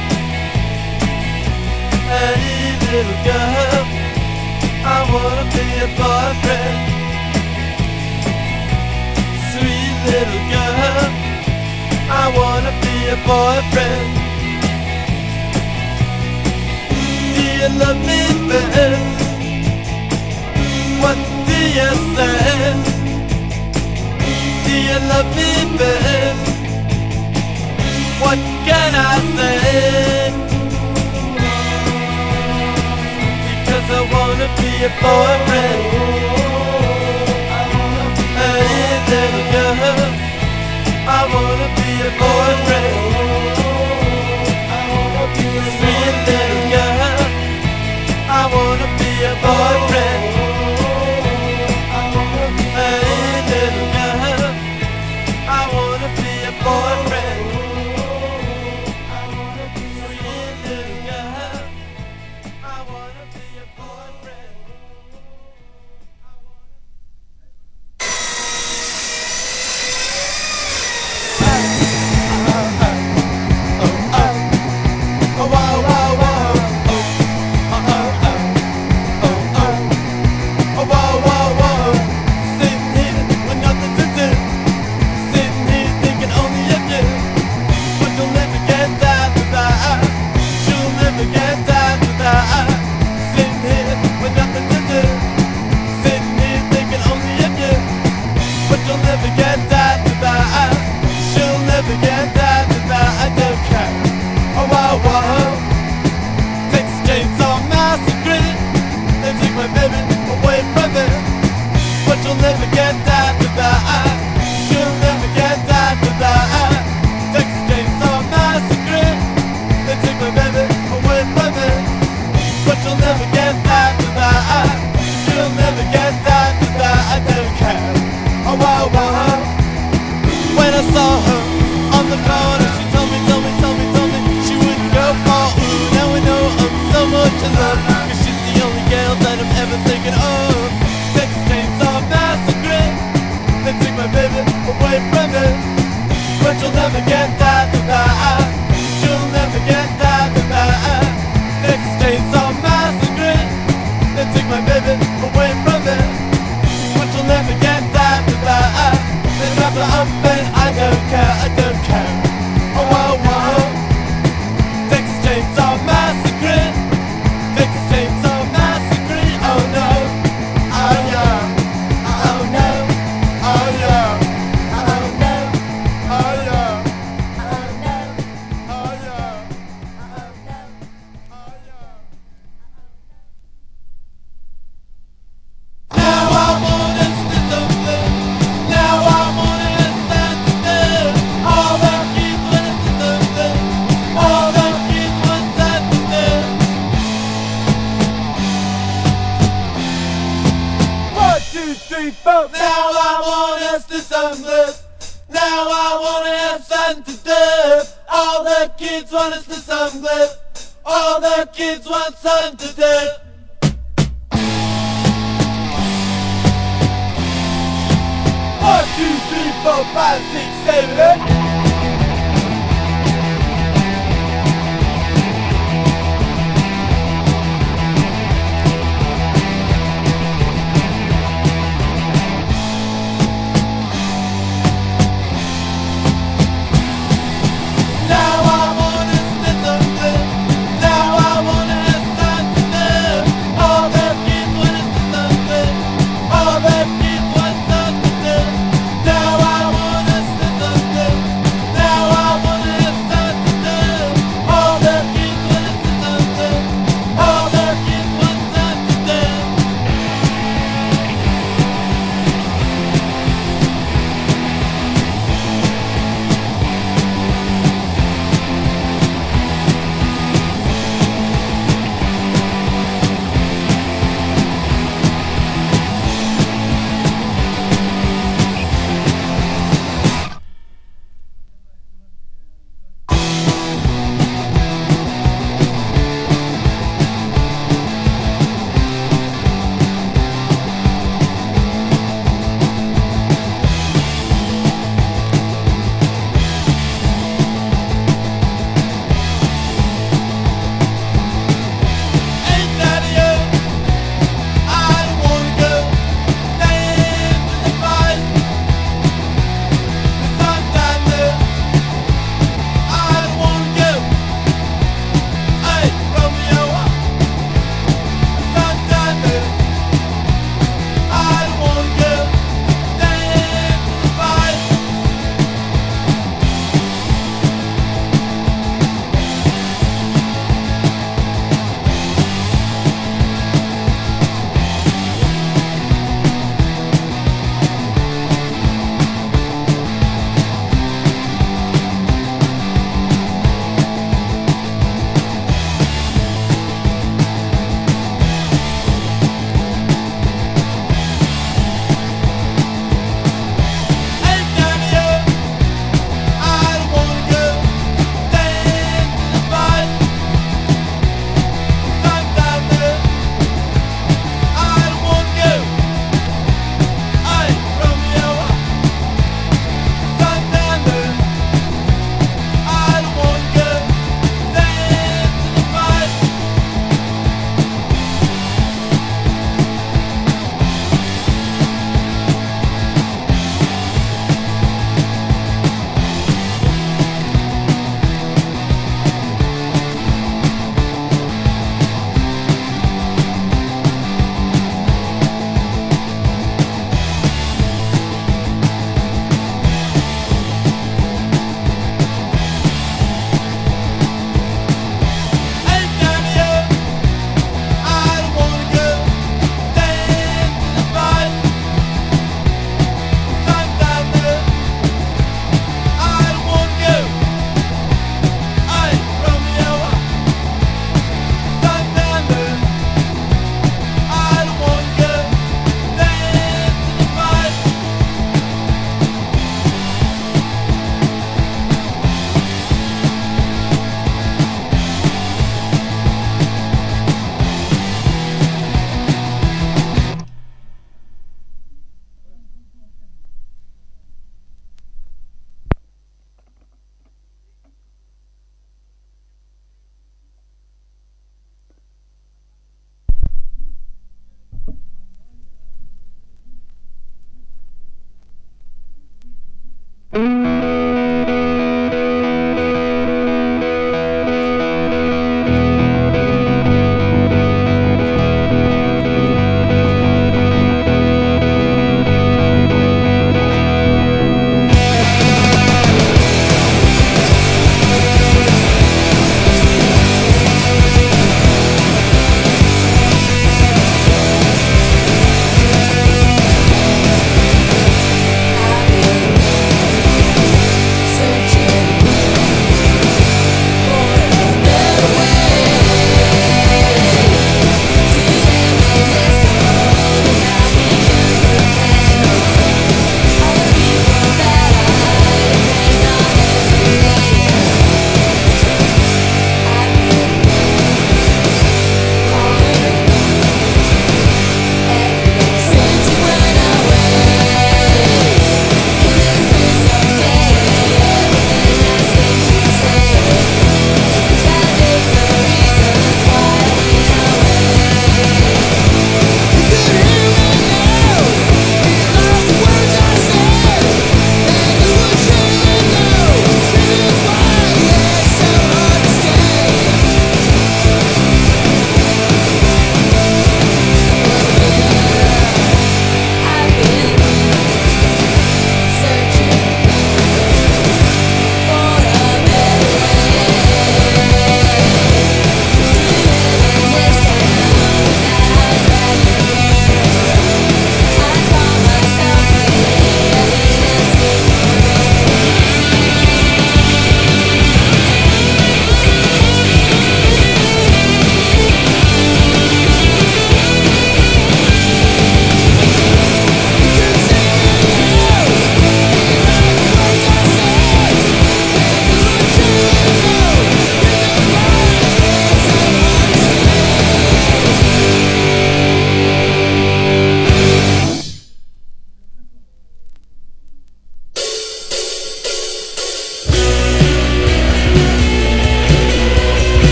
Hey little girl, I wanna be your boyfriend. Sweet little girl, I wanna be your boyfriend. Do you love me, babe? What do you say? Do you love me, babe? What can I say? Because I wanna be your boyfriend. Hey little girl, I wanna be your boyfriend. Sweet little girl, I wanna be your boyfriend. Hey little girl, I wanna be your boyfriend. whoa, whoa, whoa. Sitting here with nothing to do. Sitting here thinking only of you. But you'll never get that without. You'll never get that without. Sitting here with nothing to do. Sitting here thinking only of you. But you'll never get that without. You'll never get that without. I don't care. Oh, whoa, whoa. Texas Chainsaw Massacre. They take my baby away from me. But you'll never get that without. You'll never get that without. Texas Chainsaw Massacre. They take my baby away from me. But you'll never get that without. You'll never get that without. I don't care. Oh, whoa, whoa. When I saw her on the corner, she told me, told me, told me, told me she wouldn't go far. Ooh, now I know I'm so much in love, 'cause she's the only girl that I'm ever thinking of. Texas Chainsaw Massacre. They take my baby away from me. But you'll never get that without. You'll never get that without. Texas Chainsaw Massacre. They take my baby away from me. But you'll never get that without. They drop her up and I don't care, I don't care. Oh, whoa, whoa. Texas Chainsaw Massacre. Texas Chainsaw Massacre. Oh no. Oh yeah. Oh no. Oh yeah. Oh no. Oh yeah. Oh no. Oh yeah. Oh no. Oh yeah. Now I wanna spit something. Now I wanna stand still. All the kids wanna spit something. All the kids wanna stand still. One, two, three, four. Now I wanna spit something. Now I wanna have something to do. All the kids wanna spit something. All the kids want something to do. One, two, three, four, five, six, seven, eight. Now I wanna spit something. Now I wanna have something to do. All the kids wanna spit something. All the kids want something to do. Now I wanna spit something.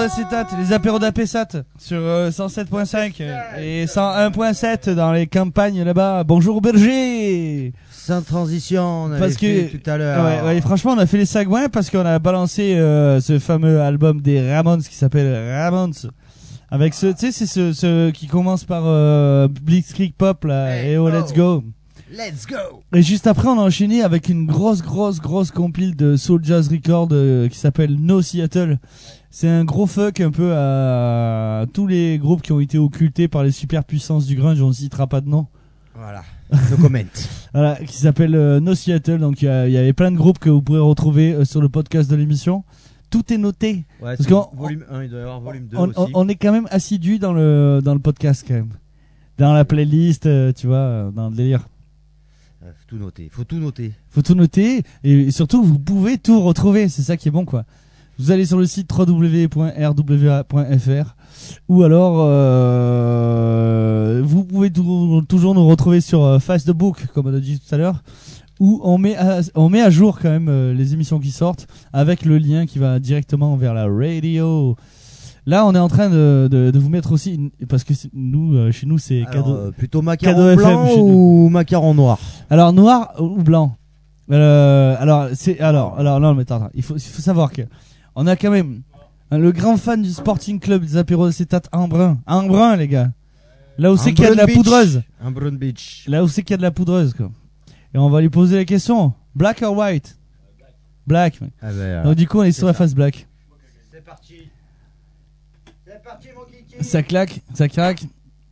d'acétate, les apéros d'Apésat sur euh, cent sept point cinq et cent un point sept dans les campagnes là-bas. Bonjour Berger. Sans transition, on avait Parce fait que tout à l'heure. ouais, ouais, franchement, on a fait les sagouins parce qu'on a balancé euh, ce fameux album des Ramones qui s'appelle Ramones. Avec ce, tu sais, c'est ce, ce qui commence par euh, Blitzkrieg Pop là, Hey, et oh, let's go. Let's go. Et juste après, on a enchaîné avec une grosse, grosse, grosse compile de Soul Jazz Record euh, qui s'appelle No Seattle. C'est un gros fuck un peu à tous les groupes qui ont été occultés par les superpuissances du grunge. On ne citera pas de nom. Voilà. No comment. Voilà, qui s'appelle euh, No Seattle. Donc il y, y avait plein de groupes que vous pourrez retrouver euh, sur le podcast de l'émission. Tout est noté. Ouais, Parce qu'on volume un, il doit y avoir volume deux on, aussi. on, on est quand même assidu dans le dans le podcast quand même. Dans la playlist, euh, tu vois, euh, dans le délire. Euh, faut tout noter, faut tout noter. Faut tout noter et surtout vous pouvez tout retrouver, c'est ça qui est bon quoi. Vous allez sur le site w w w point r w a point f r ou alors euh, vous pouvez tou- toujours nous retrouver sur euh, Facebook comme on a dit tout à l'heure où on met à, on met à jour quand même euh, les émissions qui sortent avec le lien qui va directement vers la radio. Là, on est en train de, de, de vous mettre aussi une- parce que c'est- nous euh, chez nous c'est Alors, cadeau. euh, plutôt macaron cadeau F M blanc chez ou macaron noir? Alors noir ou blanc. Euh, alors c'est alors alors non mais attends, attends. il faut il faut savoir que on a quand même hein, le grand fan du Sporting Club des apéros d'acétate en brun, en brun les gars. Là où c'est qu'il y a de la Brun Beach. poudreuse, Un Brown Beach. là où c'est qu'il y a de la poudreuse quoi. Et on va lui poser la question, black or white? Black. Ouais. Ah ben, euh, Donc du coup on est sur la face black. c'est parti. C'est parti mon kiki. Ça claque, ça craque.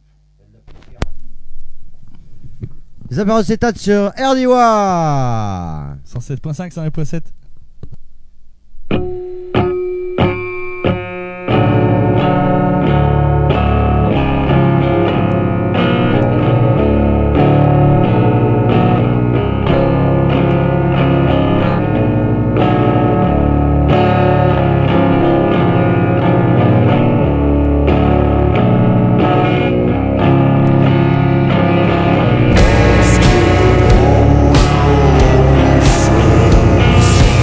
Les apéros cétates sur R D W. cent sept point cinq, cent un point sept. Let's go.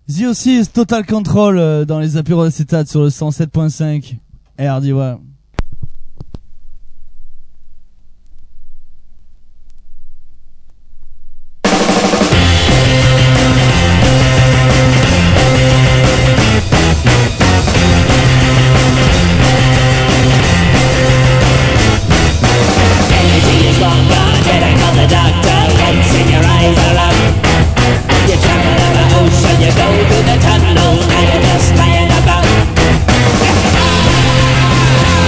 The Ossis, Total Control euh, dans les apéros d'acétate sur le cent sept point cinq R D Y. Tunnel, now you're just lying about.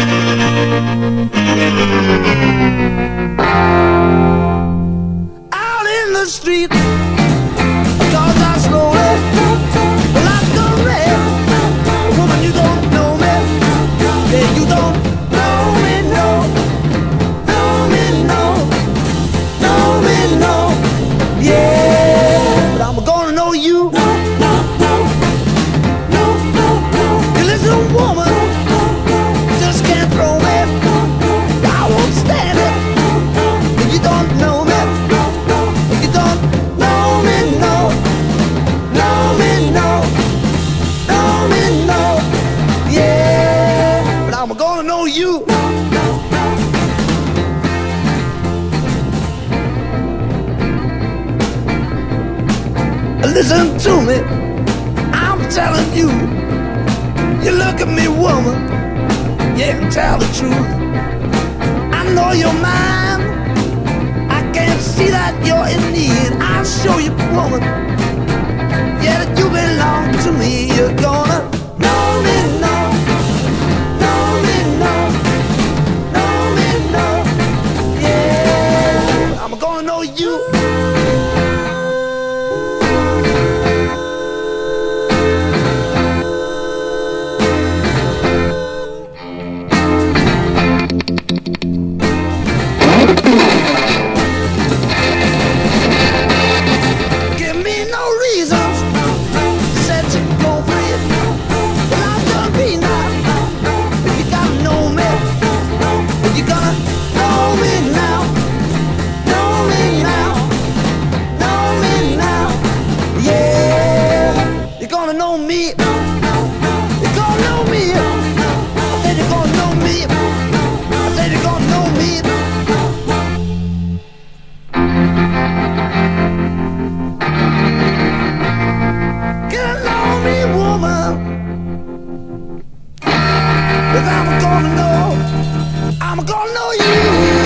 Out in the street, cars are slowly like a red. Woman, you don't know me, yeah, you don't know me, no, know me, no, know me, no, yeah, but I'm gonna know you. You listen, woman, just can't throw me. I won't stand it if you don't know me. If you don't know me, no, know me, no, know me, no, yeah, but I'm gonna know you. Listen to me, I'm telling you. You look at me, woman, you can tell the truth. I know you're mine, I can't see that you're in need. I'll show you, woman, yeah, that you belong to me. You're gonna know me, no, know me, no, know me, no, yeah, I'm gonna know you. Give me no reasons, said you go free. Well, I'm gonna be now. If you gotta know me, if you gonna know me now, know me now, know me now, yeah. You're gonna know me, you're gonna know me. I said you're gonna know me, I said you're gonna know me. Get to know me, woman, 'cause I'm gonna know, I'm gonna know you.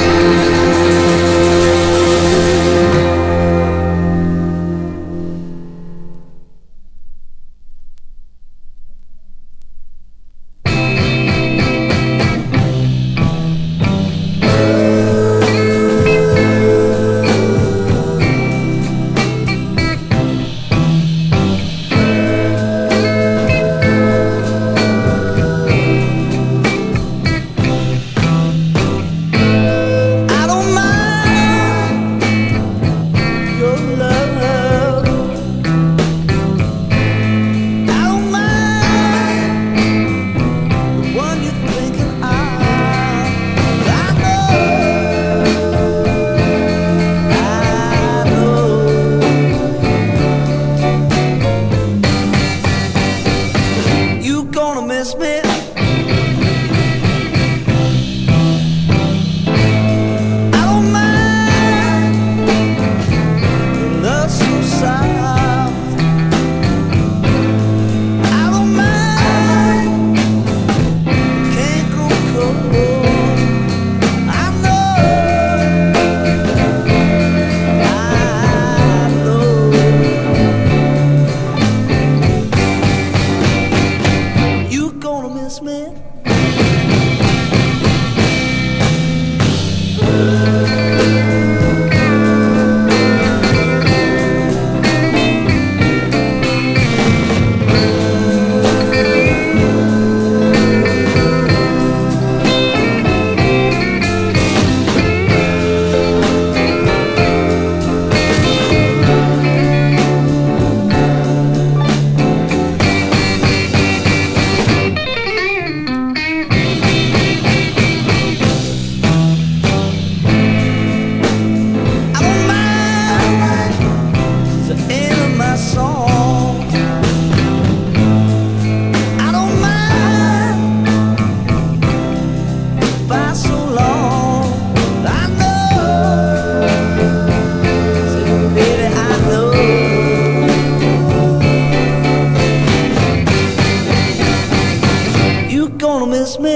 I don't mind your love. I don't mind the one you're thinking of. I know, I know. You gonna miss me. I don't mind your love so soft. I don't mind, can't go cold. I know, I know. You gonna miss me. I don't mind the end of my song. I don't mind by so long. I know, say, baby, I know. You gonna miss me.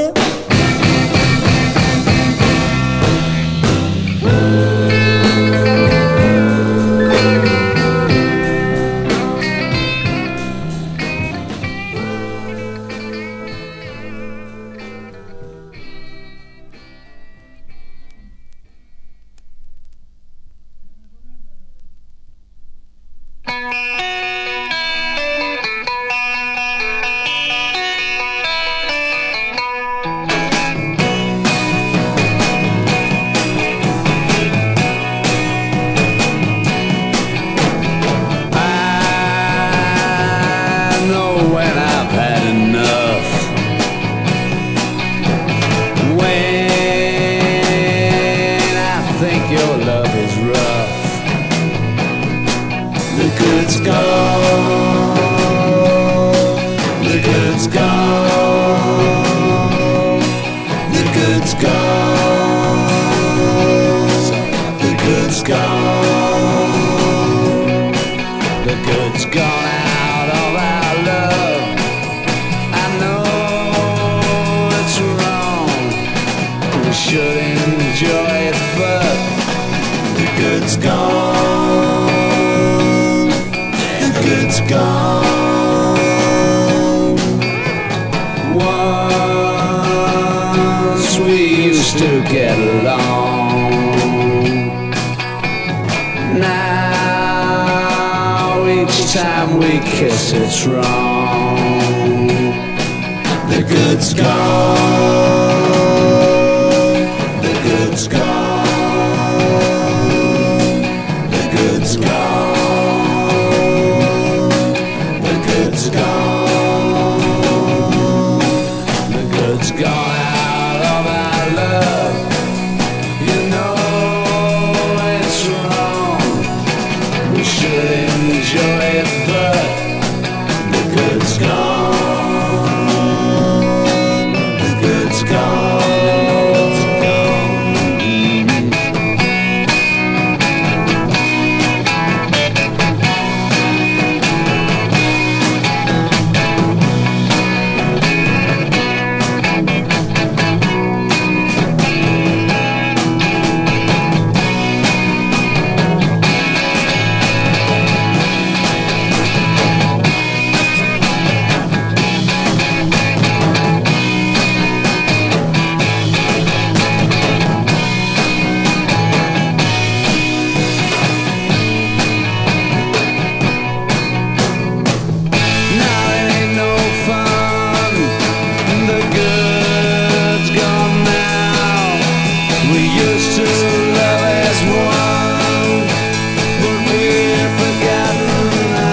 good's gone. The good's gone. The good's gone. The good's gone. The good's gone out of our love. I know it's wrong. We should enjoy it, but the good's gone. The good's gone. Once we used to get along. Now each time we kiss it's wrong. The good's gone. The good's gone. The good's gone. The good's gone. The good's gone out of our love. You know it's wrong. We should enjoy it, but the good's gone. The good's gone. Now it ain't no fun. The good's gone now. We used to love as one, but we're forgotten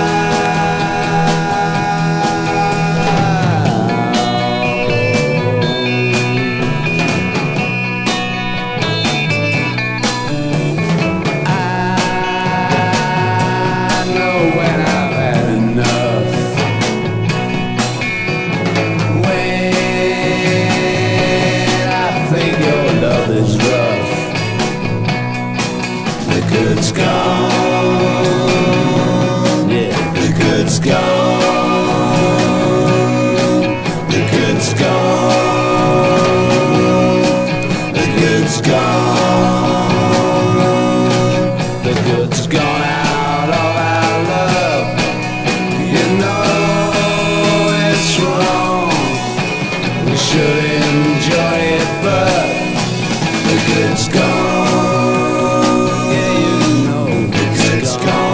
I know when I've had enough. When I think your love is rough, the good's gone. Yeah, the good's gone. The good's gone. The good's gone. The good's gone out of our love. You know it's wrong. We should enjoy it, but the good's gone. Yeah, you know the good's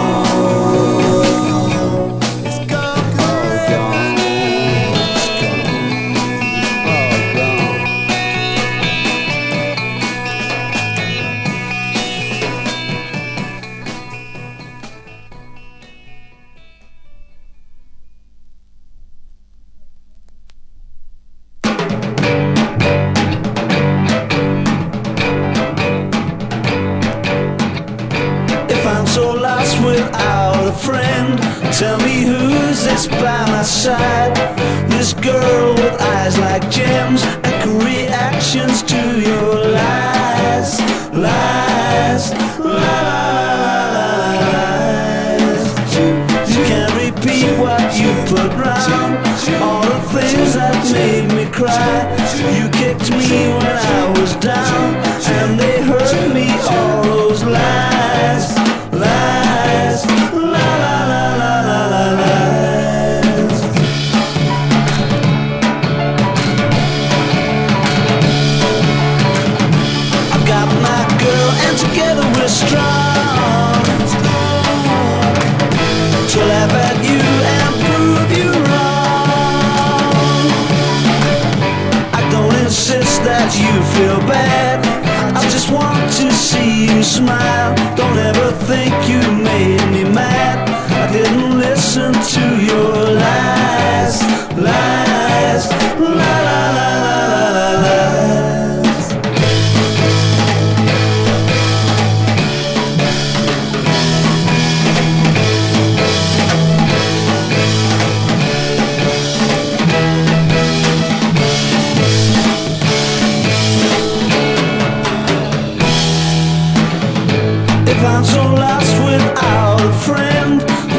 gone. It's gone, gone, gone. It's gone, oh, gone. If I'm so lost without a friend, tell me who's this by my side. This girl with eyes like gems and reactions to your lies, lies, lies. You can't repeat what you put round. All the things that made me cry. You kicked me when I was down, and they hurt me. All those lies, lies, la la la la la la lies. I got my girl, and together we're strong. To laugh at you and prove you wrong. I don't insist that you feel bad. I just want to see you smile. Don't ever think you made me mad. I didn't listen to your lies, lies, la la la la la lies.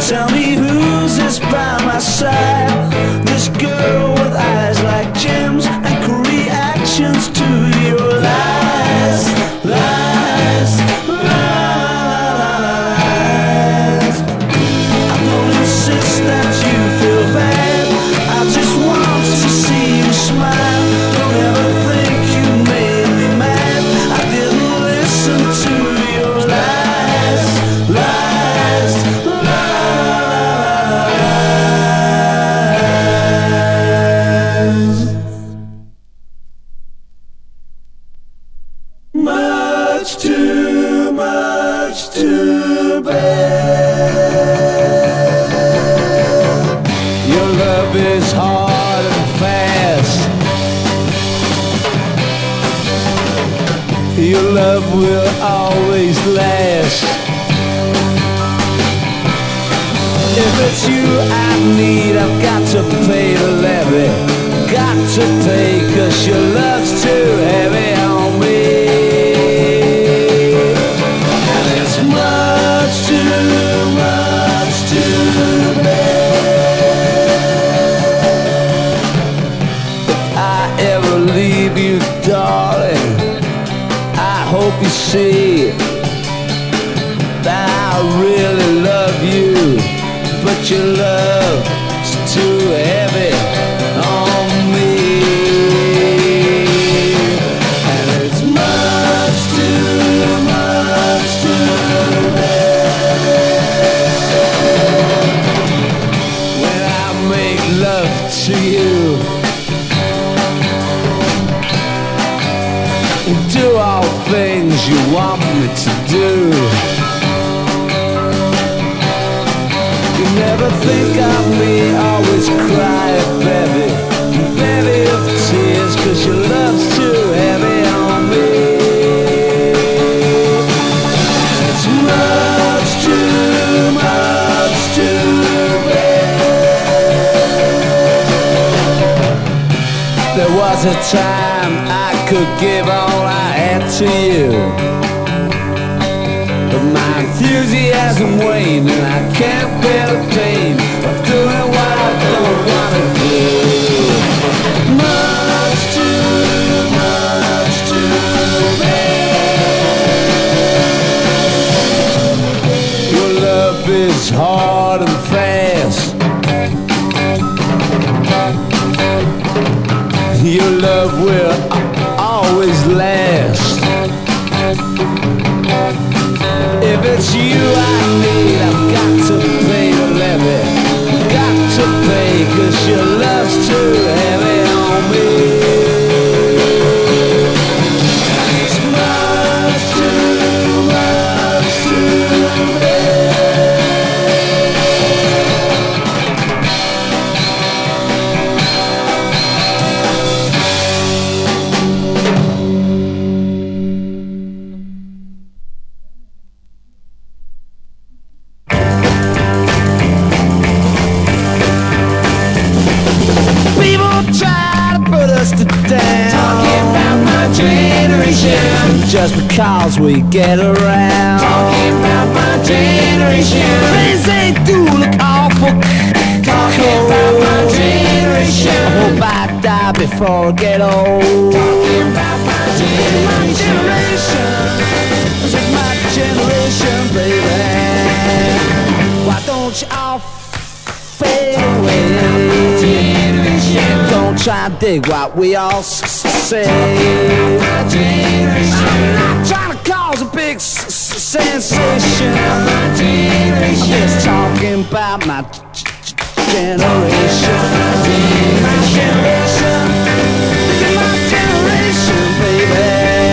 Tell me who's this by my side? This girl with eyes like gems and cool reactions to your lies, lies, lies. I don't insist that you feel bad. I just want to see you smile. Don't ever think you made me mad. I didn't listen to your lies, lies, lies. Much too much too bad. Your love is hard and fast. Your love will always last. If it's you I need, I've got to pay the levy. Got to pay, cause your love's too heavy on me. And it's much too much too bad. If I ever leave you, darling, I hope you see that I really love you, but your love's too heavy on me. And it's much too much too bad. When I make love to you, do all things you want me to do. You never think of me, always cry a bevy, bevy of tears, cause your love's too heavy on me. It's much too much too bad. There was a time I could give all I had to you, but my enthusiasm waned and I can't bear the pain of doing what I don't wanna do. Much too much too bad. Your love is hard and fast. Your love will always last. If it's you I need, I've got to pay the levy. Got to pay, cause your love's too heavy on me. It's much too much too bad. Just because we get around. Talking about my generation. Things they do look awful. Talking about my generation. I hope I die before I get old. Talking about my generation. This is my generation, baby. Why don't you all fade away? Don't try and dig what we all say. I'm not trying to cause a big s- s- sensation. I'm just talking about my g- g- generation. My generation. My generation, baby.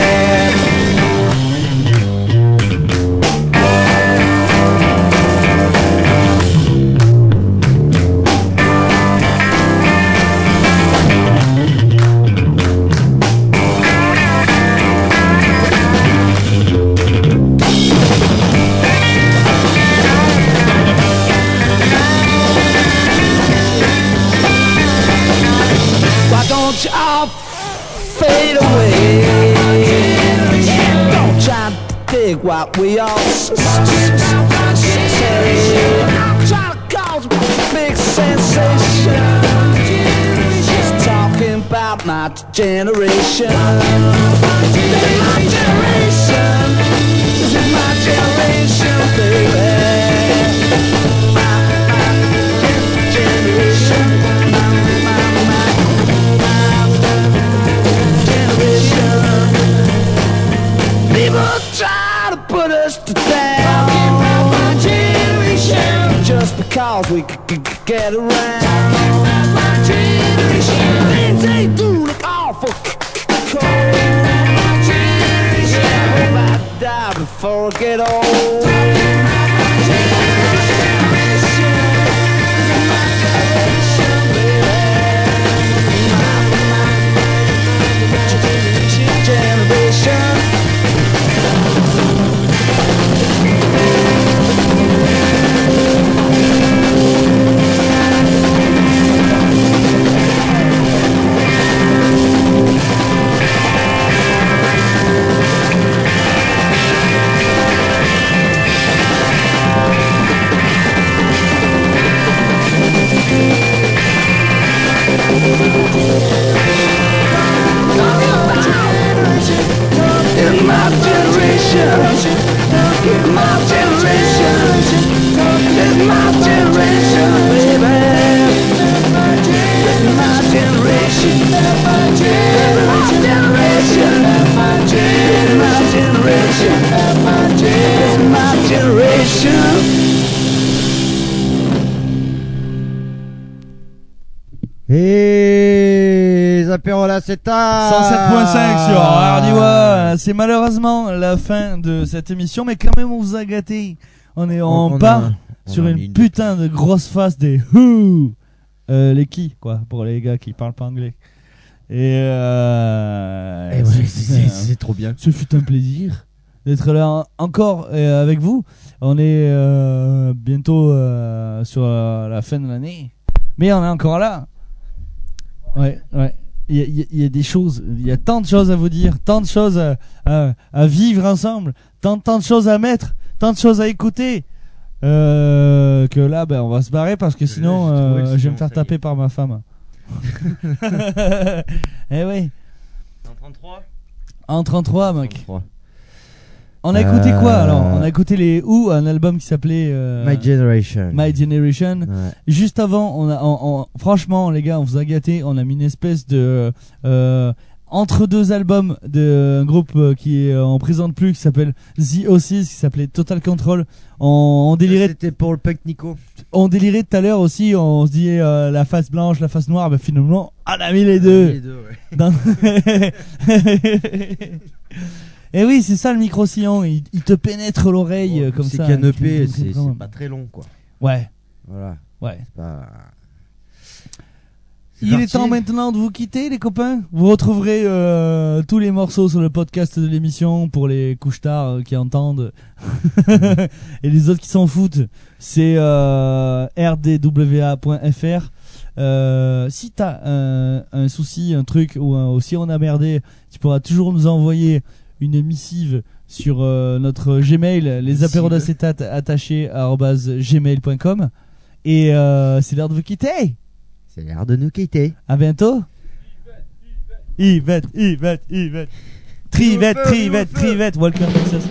Don't you all fade away? Don't try to dig what we all say. I'm trying big sensation. Just talking about my generation. This is my generation. This is my generation, baby. My, my generation. My, my, my, my generation. People try to put us to down. Talking about my generation. Just because we c- c- c- get around. Talking about my generation. Things they do look awful c- c- cold. My generation. I hope I die before I get old. Talking about my generation. This is my generation, baby. My, my, my generation, generation. In my generation, in my generation, in my generation, baby. In my generation, in my generation, in my generation, in my generation. Et les apéros là, c'est tard. cent sept point cinq sur Hardiwa. C'est malheureusement la fin de cette émission, mais quand même on vous a gâté. On est en On- on part a- on sur a une mis une putain de grosse face des Who. Euh, les qui quoi, pour les gars qui parlent pas anglais. Et, euh, Eh ouais, c'est- c'est- c'est c'est trop bien. Ce fut un plaisir d'être là en- encore euh, avec vous. On est euh, bientôt euh, sur euh, la fin de l'année, mais on est encore là. Ouais, ouais. Il y, a- il y a- il y a des choses, il y a tant de choses à vous dire, tant de choses à, à, à vivre ensemble, tant, tant de choses à mettre, tant de choses à écouter. Euh, que là, ben, on va se barrer parce que sinon, j'ai trouvé le euh, je vais silence, me faire ça y taper est. par ma femme. Eh oui. En trente-trois En trente-trois, mec. trente-trois. On a écouté Euh, quoi alors? On a écouté les Who, un album qui s'appelait euh, My Generation. My Generation. Ouais. Juste avant, on a, on- on- franchement, les gars, on vous a gâté. On a mis une espèce de euh, entre deux albums d'un groupe euh, qui est en présente plus, qui s'appelle The Oasis, qui s'appelait Total Control. On, on délirait, C'était pour le punk Nico. on délirait tout à l'heure aussi. On se disait euh, la face blanche, la face noire. Ben finalement, on a mis les deux. Les deux, ouais. Dans- Et oui, c'est ça le micro-sillon, il, il te pénètre l'oreille euh, comme c'est ça. qu'un E Tu- P, tu- c'est tu- c'est pas très long, quoi. Ouais, Voilà. ouais. C'est pas. C'est Il parti. est temps maintenant de vous quitter, les copains. Vous retrouverez euh, tous les morceaux sur le podcast de l'émission pour les couches tard euh, qui entendent et les autres qui s'en foutent. C'est euh, r d w a point f r. Euh, si t'as un, un souci, un truc ou, un, ou si on a merdé, tu pourras toujours nous envoyer une missive sur euh, notre Gmail, les apéros d'acétate attachés arobase gmail point com. Et euh, c'est l'heure de vous quitter. C'est l'heure de nous quitter. À bientôt. Yvette, Yvette, Yvette. Trivette, Trivette, Trivette. Welcome Texas.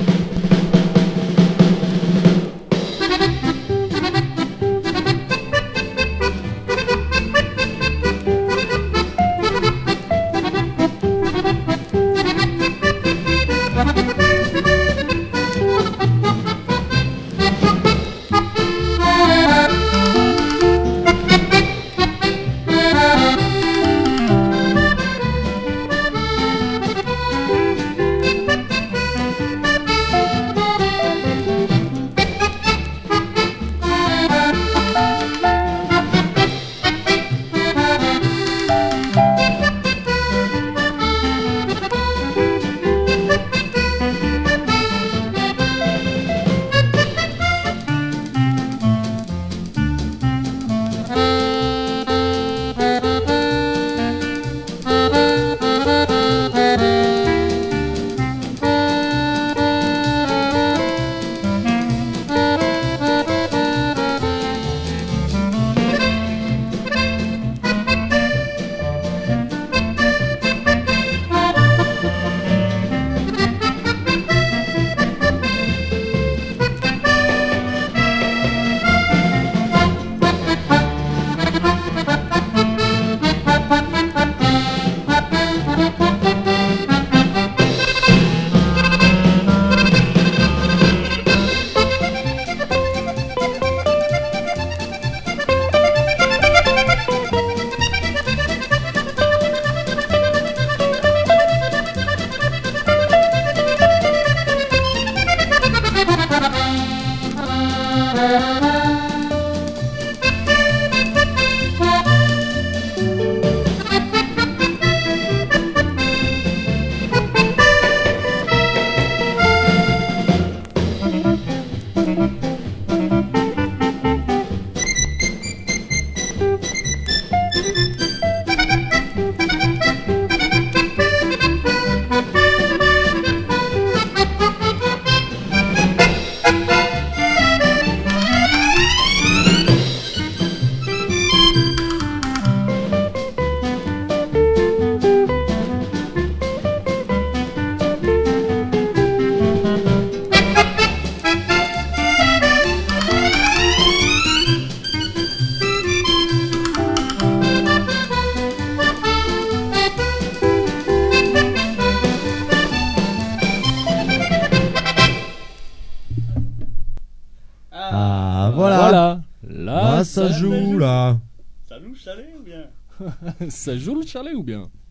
ça joue là. Ça joue chalet ou bien? Ça joue le chalet ou bien?